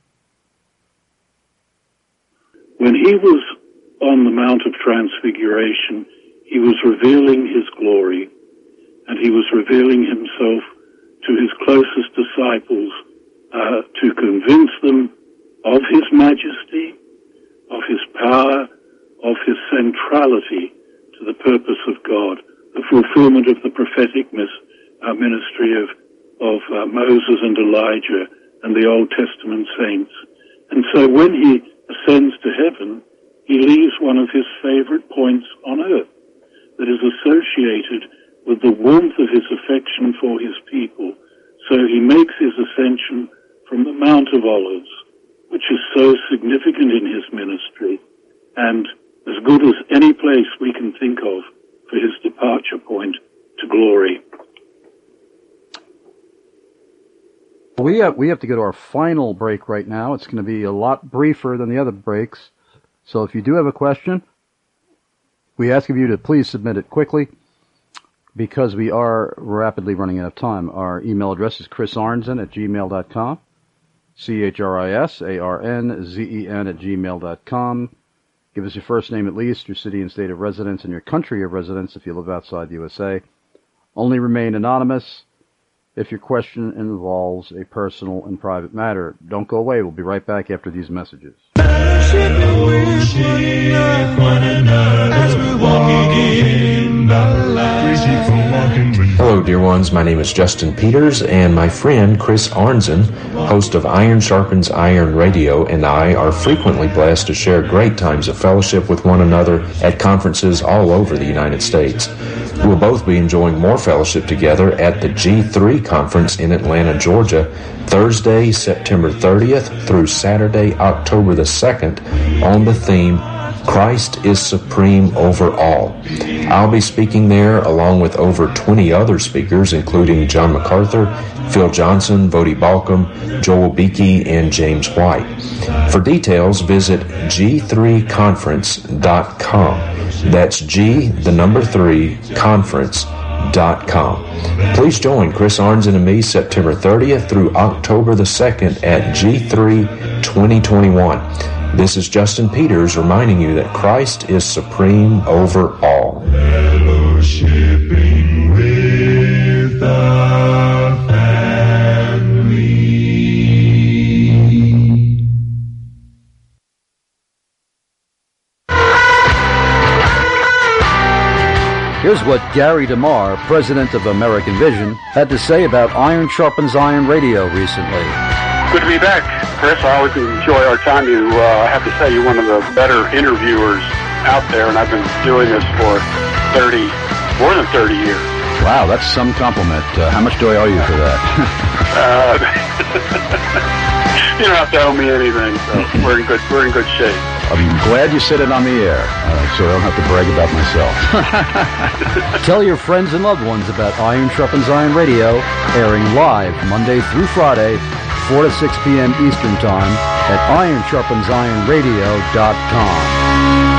When he was on the Mount of Transfiguration, he was revealing his glory, and he was revealing himself to his closest disciples uh, to convince them of his majesty, of his power, of his centrality to the purpose of God, the fulfillment of the prophetic mis- uh, ministry of, of uh, Moses and Elijah and the Old Testament saints. And so when he ascends to heaven, he leaves one of his favorite points on earth that is associated with the warmth of his affection for his people. So he makes his ascension from the Mount of Olives, which is so significant in his ministry. And as good as any place we can think of for his departure point to glory. We have, we have to go to our final break right now. It's going to be a lot briefer than the other breaks. So if you do have a question, we ask of you to please submit it quickly because we are rapidly running out of time. Our email address is chris arnzen at gmail dot com, C H R I S A R N Z E N at gmail dot com. Give us your first name at least, your city and state of residence, and your country of residence if you live outside the U S A. Only remain anonymous if your question involves a personal and private matter. Don't go away. We'll be right back after these messages. Hello, dear ones. My name is Justin Peters, and my friend Chris Arnzen, host of Iron Sharpens Iron Radio, and I are frequently blessed to share great times of fellowship with one another at conferences all over the United States. We'll both be enjoying more fellowship together at the G three Conference in Atlanta, Georgia, Thursday, September thirtieth through Saturday, October the second, on the theme, Christ is Supreme Over All. I'll be speaking there along with over twenty other speakers, including John MacArthur, Phil Johnson, Vodi Balcom, Joel Beakey, and James White. For details, visit G three conference dot com. That's G, the number three, conference dot com. Please join Chris Arnzen and me September thirtieth through October the second at G three twenty twenty-one. This is Justin Peters reminding you that Christ is supreme over all. Fellowshipping with the family. Here's what Gary DeMar, president of American Vision, had to say about Iron Sharpens Iron Radio recently. Good to be back, Chris. I always enjoy our time. You, uh, I have to say, you're one of the better interviewers out there, and I've been doing this for thirty, more than thirty years. Wow, that's some compliment. Uh, how much do I owe you for that? uh, you don't have to owe me anything, so we're in good, we're in good shape. I'm glad you said it on the air, uh, so I don't have to brag about myself. Tell your friends and loved ones about Iron Sharpens Iron Radio, airing live Monday through Friday, four to six p.m. Eastern Time at iron sharpens iron radio dot com.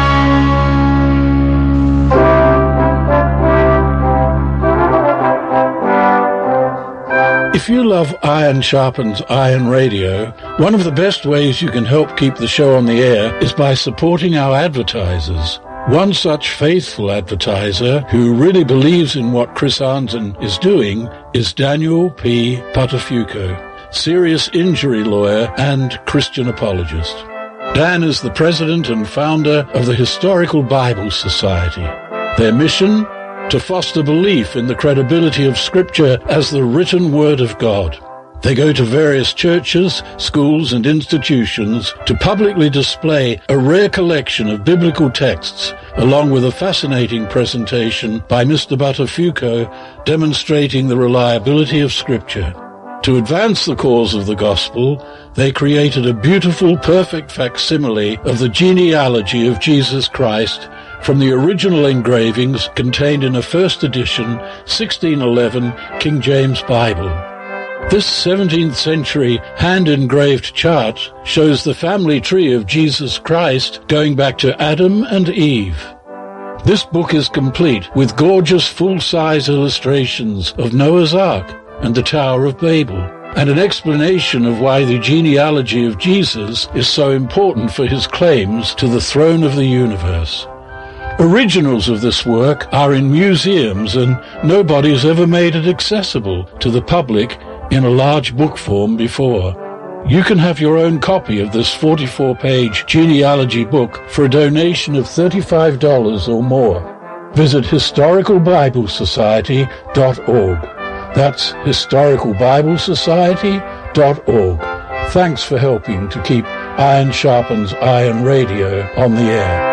If you love Iron Sharpens Iron Radio, one of the best ways you can help keep the show on the air is by supporting our advertisers. One such faithful advertiser who really believes in what Chris Arnzen is doing is Daniel P. Patafuco, serious injury lawyer and Christian apologist. Dan is the president and founder of the Historical Bible Society. Their mission? To foster belief in the credibility of Scripture as the written Word of God. They go to various churches, schools, and institutions to publicly display a rare collection of biblical texts, along with a fascinating presentation by Mister Buttafuoco demonstrating the reliability of Scripture. To advance the cause of the gospel, they created a beautiful, perfect facsimile of the genealogy of Jesus Christ from the original engravings contained in a first edition sixteen eleven King James Bible. This seventeenth century hand-engraved chart shows the family tree of Jesus Christ going back to Adam and Eve. This book is complete with gorgeous full-size illustrations of Noah's Ark and the Tower of Babel, and an explanation of why the genealogy of Jesus is so important for his claims to the throne of the universe. Originals of this work are in museums, and nobody has ever made it accessible to the public in a large book form before. You can have your own copy of this forty-four page genealogy book for a donation of thirty-five dollars or more. Visit historical bible society dot org. That's historical bible society dot org. Thanks for helping to keep Iron Sharpens Iron Radio on the air.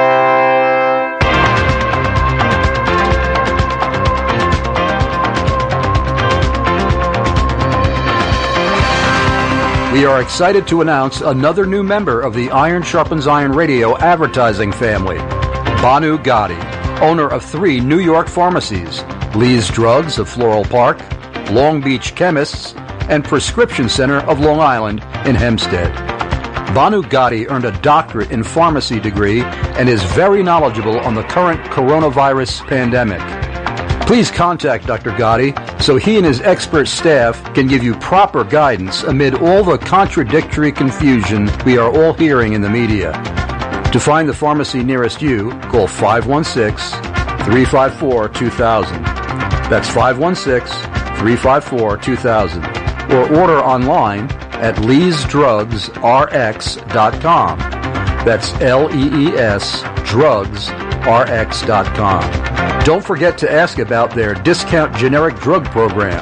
We are excited to announce another new member of the Iron Sharpens Iron Radio advertising family. Banu Gotti, owner of three New York pharmacies, Lee's Drugs of Floral Park, Long Beach Chemists, and Prescription Center of Long Island in Hempstead. Banu Gotti earned a doctorate in pharmacy degree and is very knowledgeable on the current coronavirus pandemic. Please contact Doctor Gotti so he and his expert staff can give you proper guidance amid all the contradictory confusion we are all hearing in the media. To find the pharmacy nearest you, call five one six, three five four, two thousand. That's five one six, three five four, two thousand. Or order online at lees drugs r x dot com. That's L E E S drugs r x dot com. Don't forget to ask about their discount generic drug program.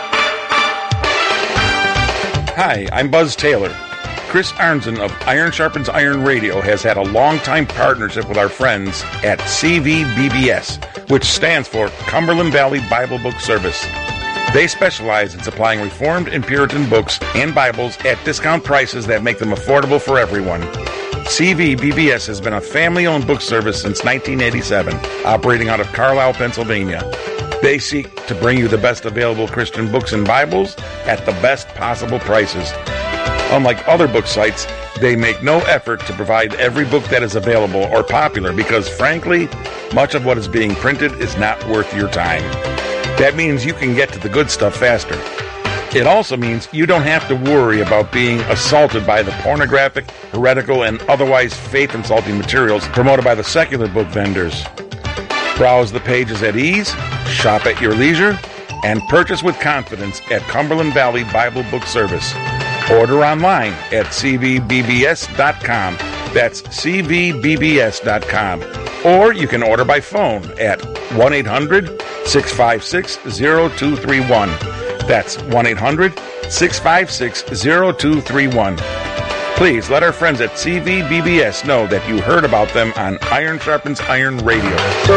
Hi, I'm Buzz Taylor. Chris Arnzen of Iron Sharpens Iron Radio has had a long-time partnership with our friends at C V B B S, which stands for Cumberland Valley Bible Book Service. They specialize in supplying Reformed and Puritan books and Bibles at discount prices that make them affordable for everyone. C V B B S has been a family-owned book service since nineteen eighty-seven, operating out of Carlisle, Pennsylvania. They seek to bring you the best available Christian books and Bibles at the best possible prices. Unlike other book sites, they make no effort to provide every book that is available or popular because, frankly, much of what is being printed is not worth your time. That means you can get to the good stuff faster. It also means you don't have to worry about being assaulted by the pornographic, heretical, and otherwise faith-insulting materials promoted by the secular book vendors. Browse the pages at ease, shop at your leisure, and purchase with confidence at Cumberland Valley Bible Book Service. Order online at c v b b s dot com. That's c v b b s dot com. Or you can order by phone at one eight hundred, six five six, zero two three one. That's one eight hundred, six five six, zero two three one. Please let our friends at C V B B S know that you heard about them on Iron Sharpens Iron Radio.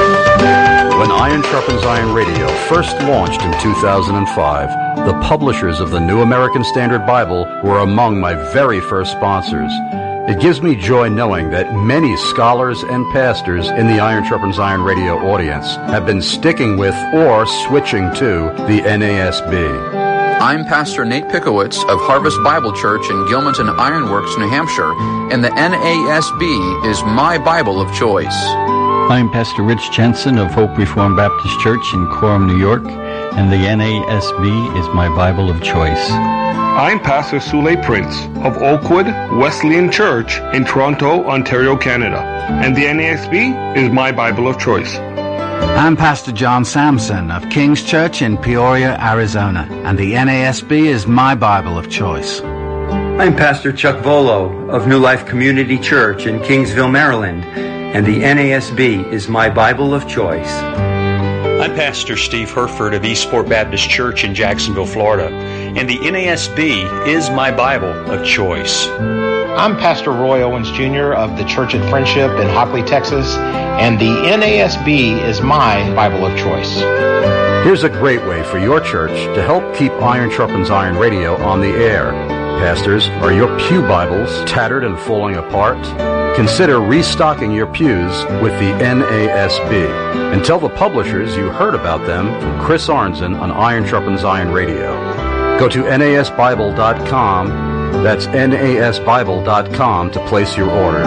When Iron Sharpens Iron Radio first launched in two thousand five, the publishers of the New American Standard Bible were among my very first sponsors. It gives me joy knowing that many scholars and pastors in the Iron Sharpens Iron Radio audience have been sticking with or switching to the N A S B. I'm Pastor Nate Pickowitz of Harvest Bible Church in Gilmanton Ironworks, New Hampshire, and the N A S B is my Bible of choice. I'm Pastor Rich Jensen of Hope Reformed Baptist Church in Coram, New York, and the N A S B is my Bible of choice. I'm Pastor Sule Prince of Oakwood Wesleyan Church in Toronto, Ontario, Canada, and the N A S B is my Bible of choice. I'm Pastor John Sampson of King's Church in Peoria, Arizona, and the N A S B is my Bible of choice. I'm Pastor Chuck Volo of New Life Community Church in Kingsville, Maryland, and the N A S B is my Bible of choice. I'm Pastor Steve Herford of Eastport Baptist Church in Jacksonville, Florida, and the N A S B is my Bible of choice. I'm Pastor Roy Owens Junior of the Church at Friendship in Hockley, Texas, and the N A S B is my Bible of choice. Here's a great way for your church to help keep Iron Sharpens Iron Radio on the air. Pastors, are your pew Bibles tattered and falling apart? Consider restocking your pews with the N A S B. And tell the publishers you heard about them from Chris Arnzen on Iron Sharpens Iron Radio. Go to N A S Bible dot com. That's N A S Bible dot com to place your order.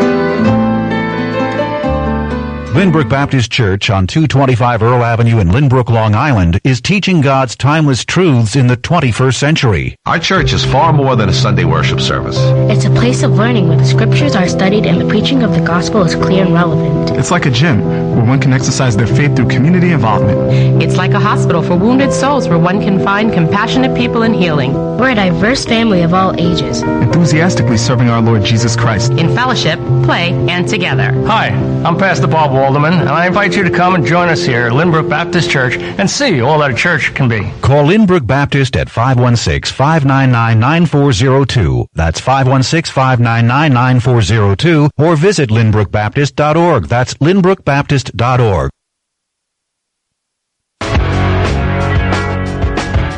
Lynbrook Baptist Church on two twenty-five Earl Avenue in Lynbrook, Long Island is teaching God's timeless truths in the twenty-first century. Our church is far more than a Sunday worship service. It's a place of learning where the scriptures are studied and the preaching of the gospel is clear and relevant. It's like a gym where one can exercise their faith through community involvement. It's like a hospital for wounded souls where one can find compassionate people and healing. We're a diverse family of all ages, enthusiastically serving our Lord Jesus Christ in fellowship, play, and together. Hi, I'm Pastor Bob Walderman, and I invite you to come and join us here at Lynbrook Baptist Church and see all that a church can be. Call Lynbrook Baptist at five one six, five nine nine, nine four zero two. That's five one six, five nine nine, nine four zero two, or visit lynbrook baptist dot org. That's lynbrook baptist dot org.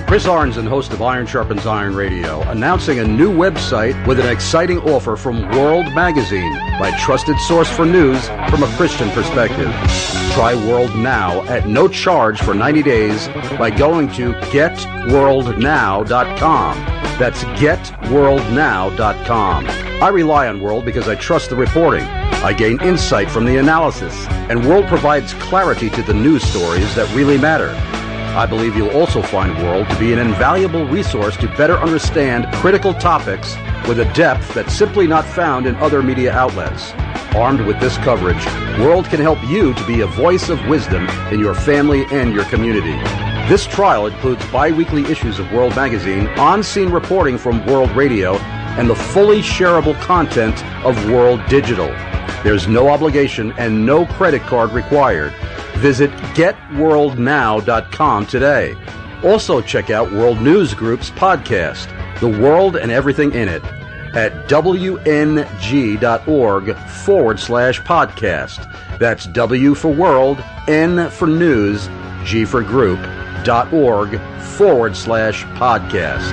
Chris Arnzen, host of Iron Sharpens Iron Radio, announcing a new website with an exciting offer from World Magazine, my trusted source for news from a Christian perspective. Try World Now at no charge for ninety days by going to get world now dot com. That's get world now dot com. I rely on World because I trust the reporting. I gain insight from the analysis, and World provides clarity to the news stories that really matter. I believe you'll also find World to be an invaluable resource to better understand critical topics with a depth that's simply not found in other media outlets. Armed with this coverage, World can help you to be a voice of wisdom in your family and your community. This trial includes bi-weekly issues of World Magazine, on-scene reporting from World Radio, and the fully shareable content of World Digital. There's no obligation and no credit card required. Visit get world now dot com today. Also check out World News Group's podcast, The World and Everything in It, at W N G dot org forward slash podcast. That's W for World, N for News, G for Group, dot org forward slash podcast.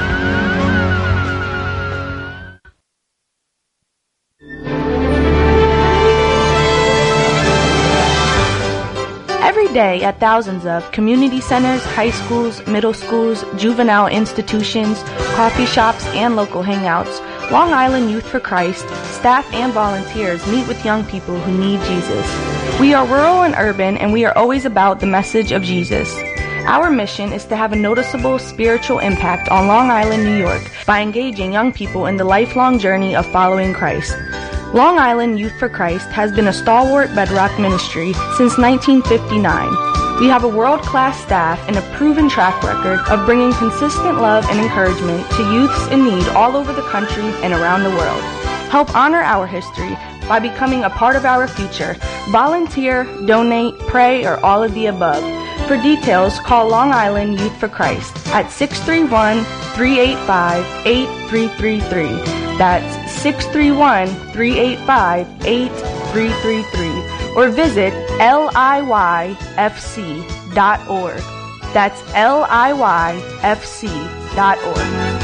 Every day at thousands of community centers, high schools, middle schools, juvenile institutions, coffee shops, and local hangouts, Long Island Youth for Christ, staff and volunteers meet with young people who need Jesus. We are rural and urban, and we are always about the message of Jesus. Our mission is to have a noticeable spiritual impact on Long Island, New York, by engaging young people in the lifelong journey of following Christ. Long Island Youth for Christ has been a stalwart bedrock ministry since nineteen fifty-nine. We have a world-class staff and a proven track record of bringing consistent love and encouragement to youths in need all over the country and around the world. Help honor our history by becoming a part of our future. Volunteer, donate, pray, or all of the above. For details, call Long Island Youth for Christ at six three one, three eight five, eight three three three. That's six three one, three eight five, eight three three three. Or visit L I Y F C dot org. That's L I Y F C dot org.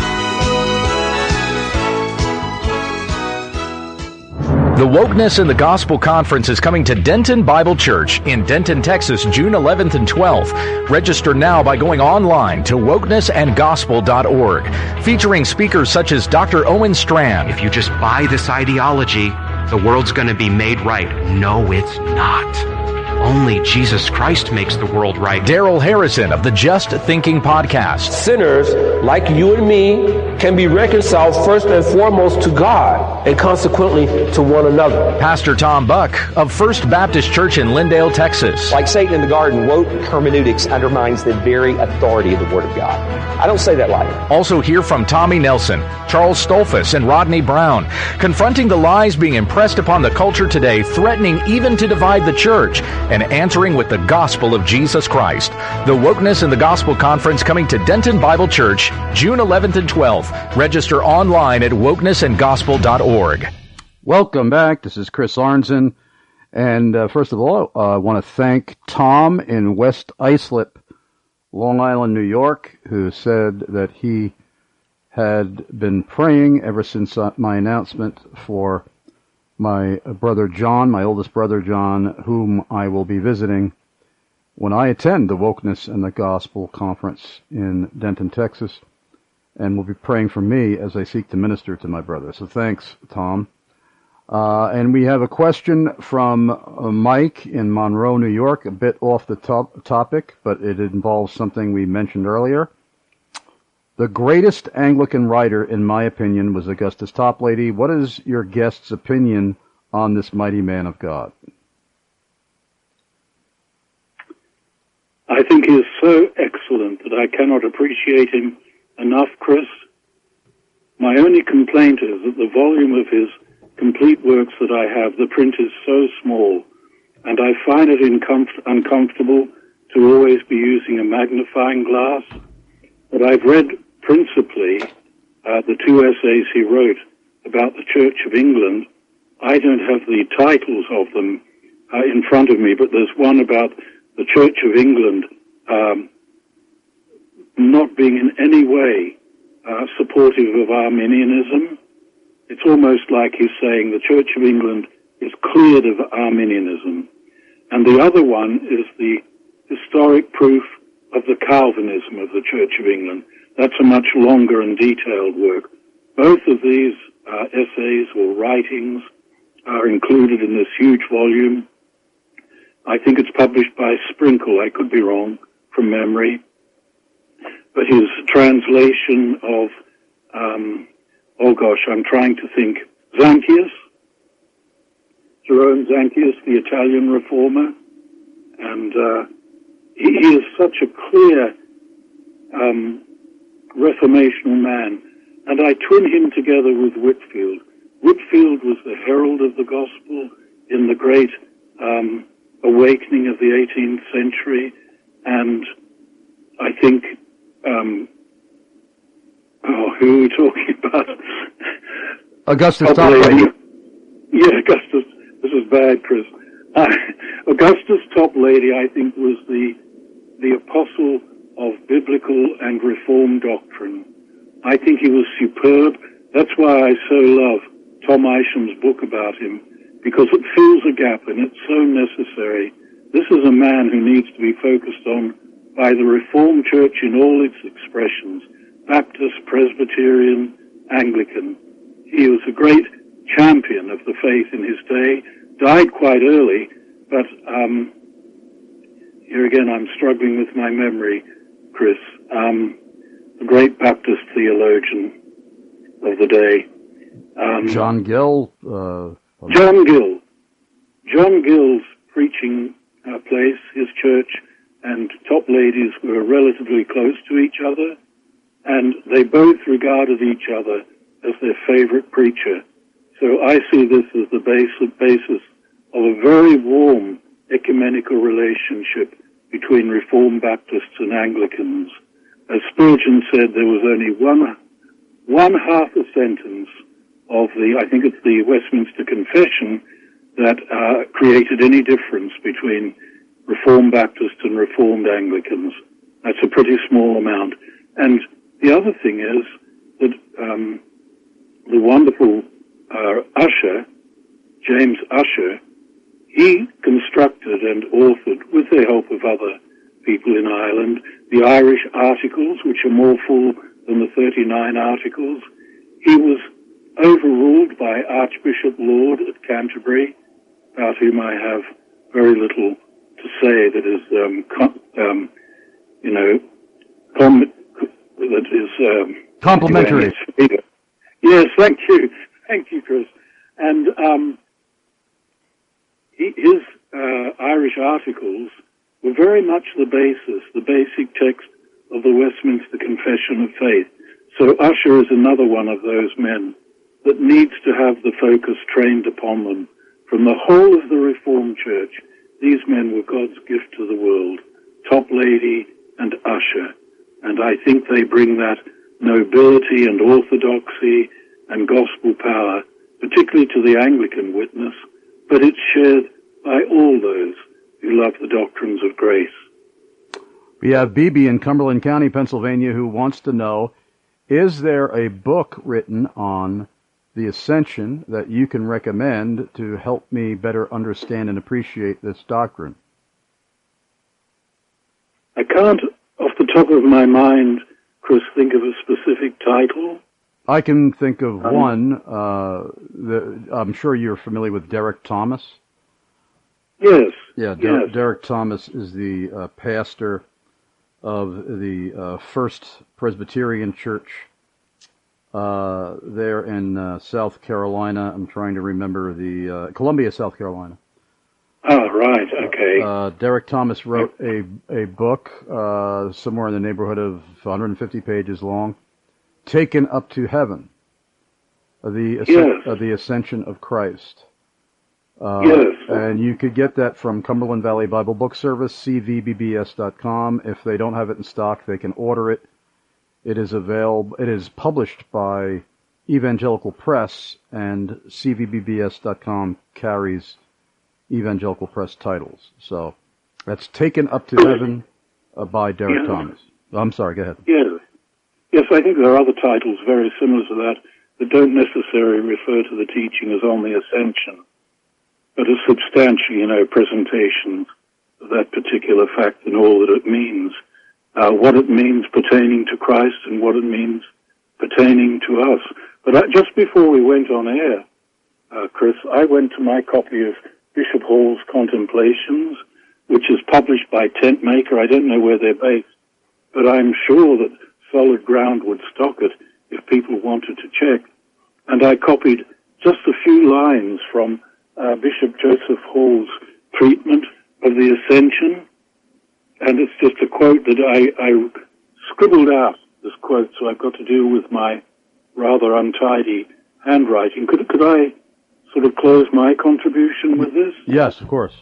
The Wokeness in the Gospel Conference is coming to Denton Bible Church in Denton, Texas, June eleventh and twelfth. Register now by going online to wokeness and gospel dot org. Featuring speakers such as Doctor Owen Strand. If you just buy this ideology, the world's going to be made right. No, it's not. Only Jesus Christ makes the world right. Daryl Harrison of the Just Thinking podcast. Sinners like you and me can be reconciled first and foremost to God and consequently to one another. Pastor Tom Buck of First Baptist Church in Lindale, Texas. Like Satan in the garden, woke hermeneutics undermines the very authority of the Word of God. I don't say that lightly. Also hear from Tommy Nelson, Charles Stolfus, and Rodney Brown, confronting the lies being impressed upon the culture today, threatening even to divide the church, and answering with the gospel of Jesus Christ. The Wokeness in the Gospel Conference coming to Denton Bible Church, June eleventh and twelfth. Register online at wokeness and gospel dot org. Welcome back. This is Chris Arnzen. And uh, first of all, uh, I want to thank Tom in West Islip, Long Island, New York, who said that he had been praying ever since uh, my announcement for my brother John, my oldest brother John, whom I will be visiting when I attend the Wokeness and the Gospel Conference in Denton, Texas, and will be praying for me as I seek to minister to my brother. So thanks, Tom. Uh, and we have a question from uh, Mike in Monroe, New York, a bit off the top topic, but it involves something we mentioned earlier. The greatest Anglican writer, in my opinion, was Augustus Toplady. What is your guest's opinion on this mighty man of God? I think he is so excellent that I cannot appreciate him enough, Chris. My only complaint is that the volume of his complete works that I have, the print is so small, and I find it incomf- uncomfortable to always be using a magnifying glass. But I've read principally uh, the two essays he wrote about the Church of England. I don't have the titles of them uh, in front of me, but there's one about the Church of England um, not being in any way uh, supportive of Arminianism. It's almost like he's saying the Church of England is cleared of Arminianism. And the other one is the historic proof of the Calvinism of the Church of England. That's a much longer and detailed work. Both of these uh, essays or writings are included in this huge volume. I think it's published by Sprinkle, I could be wrong, from memory. But his translation of, um, oh gosh, I'm trying to think, Zanchius, Jerome Zanchius, the Italian reformer, and uh, he, he is such a clear um, reformational man. And I twin him together with Whitefield. Whitefield was the herald of the gospel in the great um, awakening of the eighteenth century, and I think, um, oh, who are we talking about? Augustus Toplady. Yeah, Augustus. This is bad, Chris. Uh, Augustus Toplady, I think, was the the apostle of biblical and reformed doctrine. I think he was superb. That's why I so love Tom Isham's book about him, because it fills a gap and it's so necessary. This is a man who needs to be focused on by the Reformed Church in all its expressions, Baptist, Presbyterian, Anglican. He was a great champion of the faith in his day, died quite early, but um, here again I'm struggling with my memory, Chris. Um, a great Baptist theologian of the day. Um, John Gill. Uh, John Gill. John Gill's preaching uh, place, his church, and Toplady's were relatively close to each other, and they both regarded each other as their favorite preacher. So I see this as the basic basis of a very warm ecumenical relationship between Reformed Baptists and Anglicans. As Spurgeon said, there was only one, one half a sentence of the, I think it's the Westminster Confession, that uh, created any difference between Reformed Baptists and Reformed Anglicans. That's a pretty small amount. And the other thing is that um, the wonderful uh, Ussher, James Ussher, he constructed and authored, with the help of other people in Ireland, the Irish Articles, which are more full than the thirty-nine Articles. He was overruled by Archbishop Laud at Canterbury, about whom I have very little to say that is, um, com- um, you know, com- that is um, complimentary. Yes, thank you, thank you, Chris. And um, he, his uh, Irish Articles were very much the basis, the basic text of the Westminster Confession of Faith. So Ussher is another one of those men that needs to have the focus trained upon them. From the whole of the Reformed Church, these men were God's gift to the world, Toplady and Ussher. And I think they bring that nobility and orthodoxy and gospel power, particularly to the Anglican witness, but it's shared by all those who love the doctrines of grace. We have Bibi in Cumberland County, Pennsylvania, who wants to know, is there a book written on the Ascension that you can recommend to help me better understand and appreciate this doctrine? I can't, off the top of my mind, Chris, think of a specific title. I can think of um, one. Uh, the, I'm sure you're familiar with Derek Thomas. Yes. Yeah, Der- yes. Derek Thomas is the uh, pastor of the uh, First Presbyterian Church uh, there in uh, South Carolina. I'm trying to remember the uh, Columbia, South Carolina. Oh, right. Okay. Uh, Derek Thomas wrote a a book uh, somewhere in the neighborhood of one hundred fifty pages long, Taken Up to Heaven, uh, the yes. uh, the Ascension of Christ. Uh, yes. And you could get that from Cumberland Valley Bible Book Service, c v b b s dot com. If they don't have it in stock, they can order it. It is available. It is published by Evangelical Press, and c v b b s dot com carries Evangelical Press titles. So that's Taken Up to Heaven uh, by Derek yeah. Thomas. I'm sorry, go ahead. Yes. Yes, I think there are other titles very similar to that that don't necessarily refer to the teaching as on the ascension, but as substantial, you know, presentations of that particular fact and all that it means, uh, what it means pertaining to Christ and what it means pertaining to us. But I, just before we went on air, uh, Chris, I went to my copy of Bishop Hall's Contemplations, which is published by Tentmaker. I don't know where they're based, but I'm sure that Solid Ground would stock it if people wanted to check. And I copied just a few lines from uh, Bishop Joseph Hall's treatment of the Ascension, and it's just a quote that I, I scribbled out, this quote, so I've got to deal with my rather untidy handwriting. Could, could I sort of close my contribution with this? Yes, of course.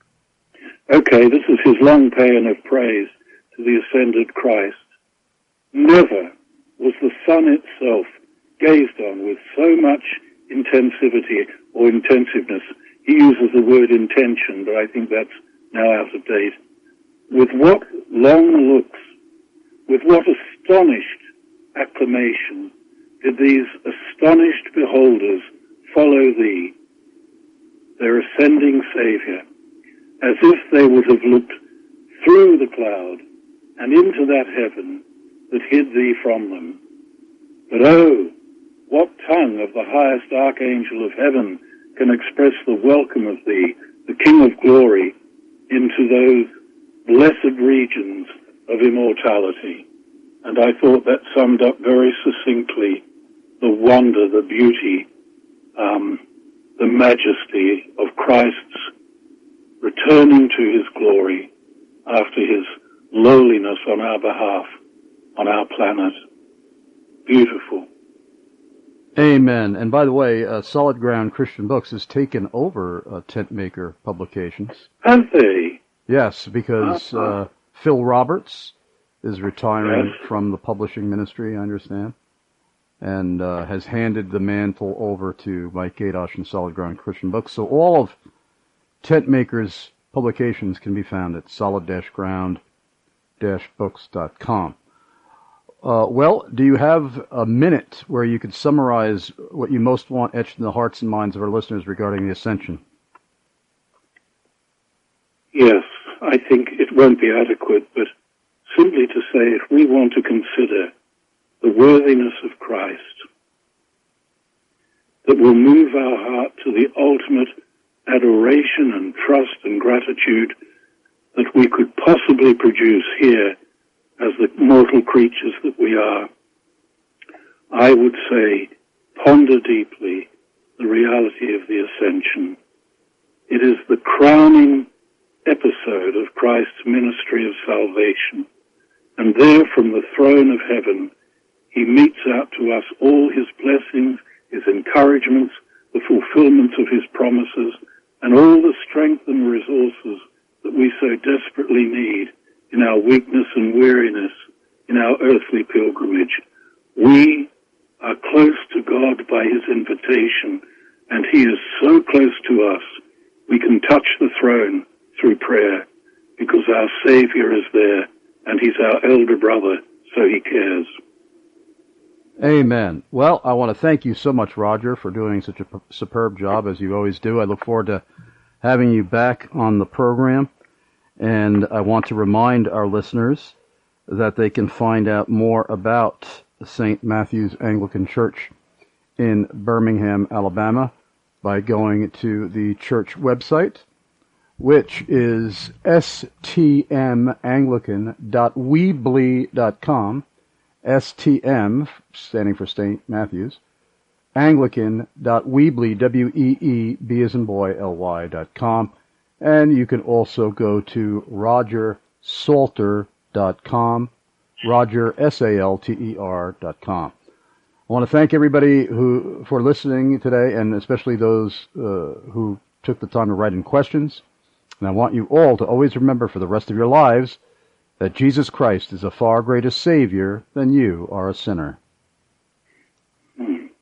Okay, this is his long paean of praise to the ascended Christ. Never was the sun itself gazed on with so much intensivity or intensiveness. He uses the word intention, but I think that's now out of date. With what long looks, with what astonished acclamation did these astonished beholders follow thee, their ascending Saviour, as if they would have looked through the cloud and into that heaven that hid thee from them. But oh, what tongue of the highest archangel of heaven can express the welcome of thee, the King of glory, into those blessed regions of immortality? And I thought that summed up very succinctly the wonder, the beauty, um, the majesty of Christ's returning to his glory after his lowliness on our behalf, on our planet. Beautiful. Amen. And by the way, uh, Solid Ground Christian Books has taken over uh, Tentmaker Publications. Have they? Yes, because uh-huh. uh, Phil Roberts is retiring yes. from the publishing ministry, I understand, and uh, has handed the mantle over to Mike Gadosh and Solid Ground Christian Books. So all of Tentmaker's publications can be found at solid ground books dot com. Uh, well, do you have a minute where you could summarize what you most want etched in the hearts and minds of our listeners regarding the Ascension? Yes, I think it won't be adequate, but simply to say if we want to consider the worthiness of Christ that will move our heart to the ultimate adoration and trust and gratitude that we could possibly produce here as the mortal creatures that we are, I would say ponder deeply the reality of the Ascension. It is the crowning episode of Christ's ministry of salvation, and there from the throne of heaven he metes out to us all his blessings, his encouragements, the fulfillment of his promises, and all the strength and resources that we so desperately need in our weakness and weariness, in our earthly pilgrimage. We are close to God by his invitation, and he is so close to us, we can touch the throne through prayer, because our Savior is there, and he's our elder brother, so he cares. Amen. Well, I want to thank you so much, Roger, for doing such a p- superb job, as you always do. I look forward to having you back on the program. And I want to remind our listeners that they can find out more about Saint Matthew's Anglican Church in Birmingham, Alabama, by going to the church website, which is s t m anglican dot weebly dot com, S T M, standing for Saint Matthew's, Anglican dot weebly, W E E B as in boy, L Y dot com. And you can also go to roger salter dot com, Roger, S A L T E R dot com. I want to thank everybody who for listening today, and especially those uh, who took the time to write in questions. And I want you all to always remember for the rest of your lives that Jesus Christ is a far greater Savior than you are a sinner.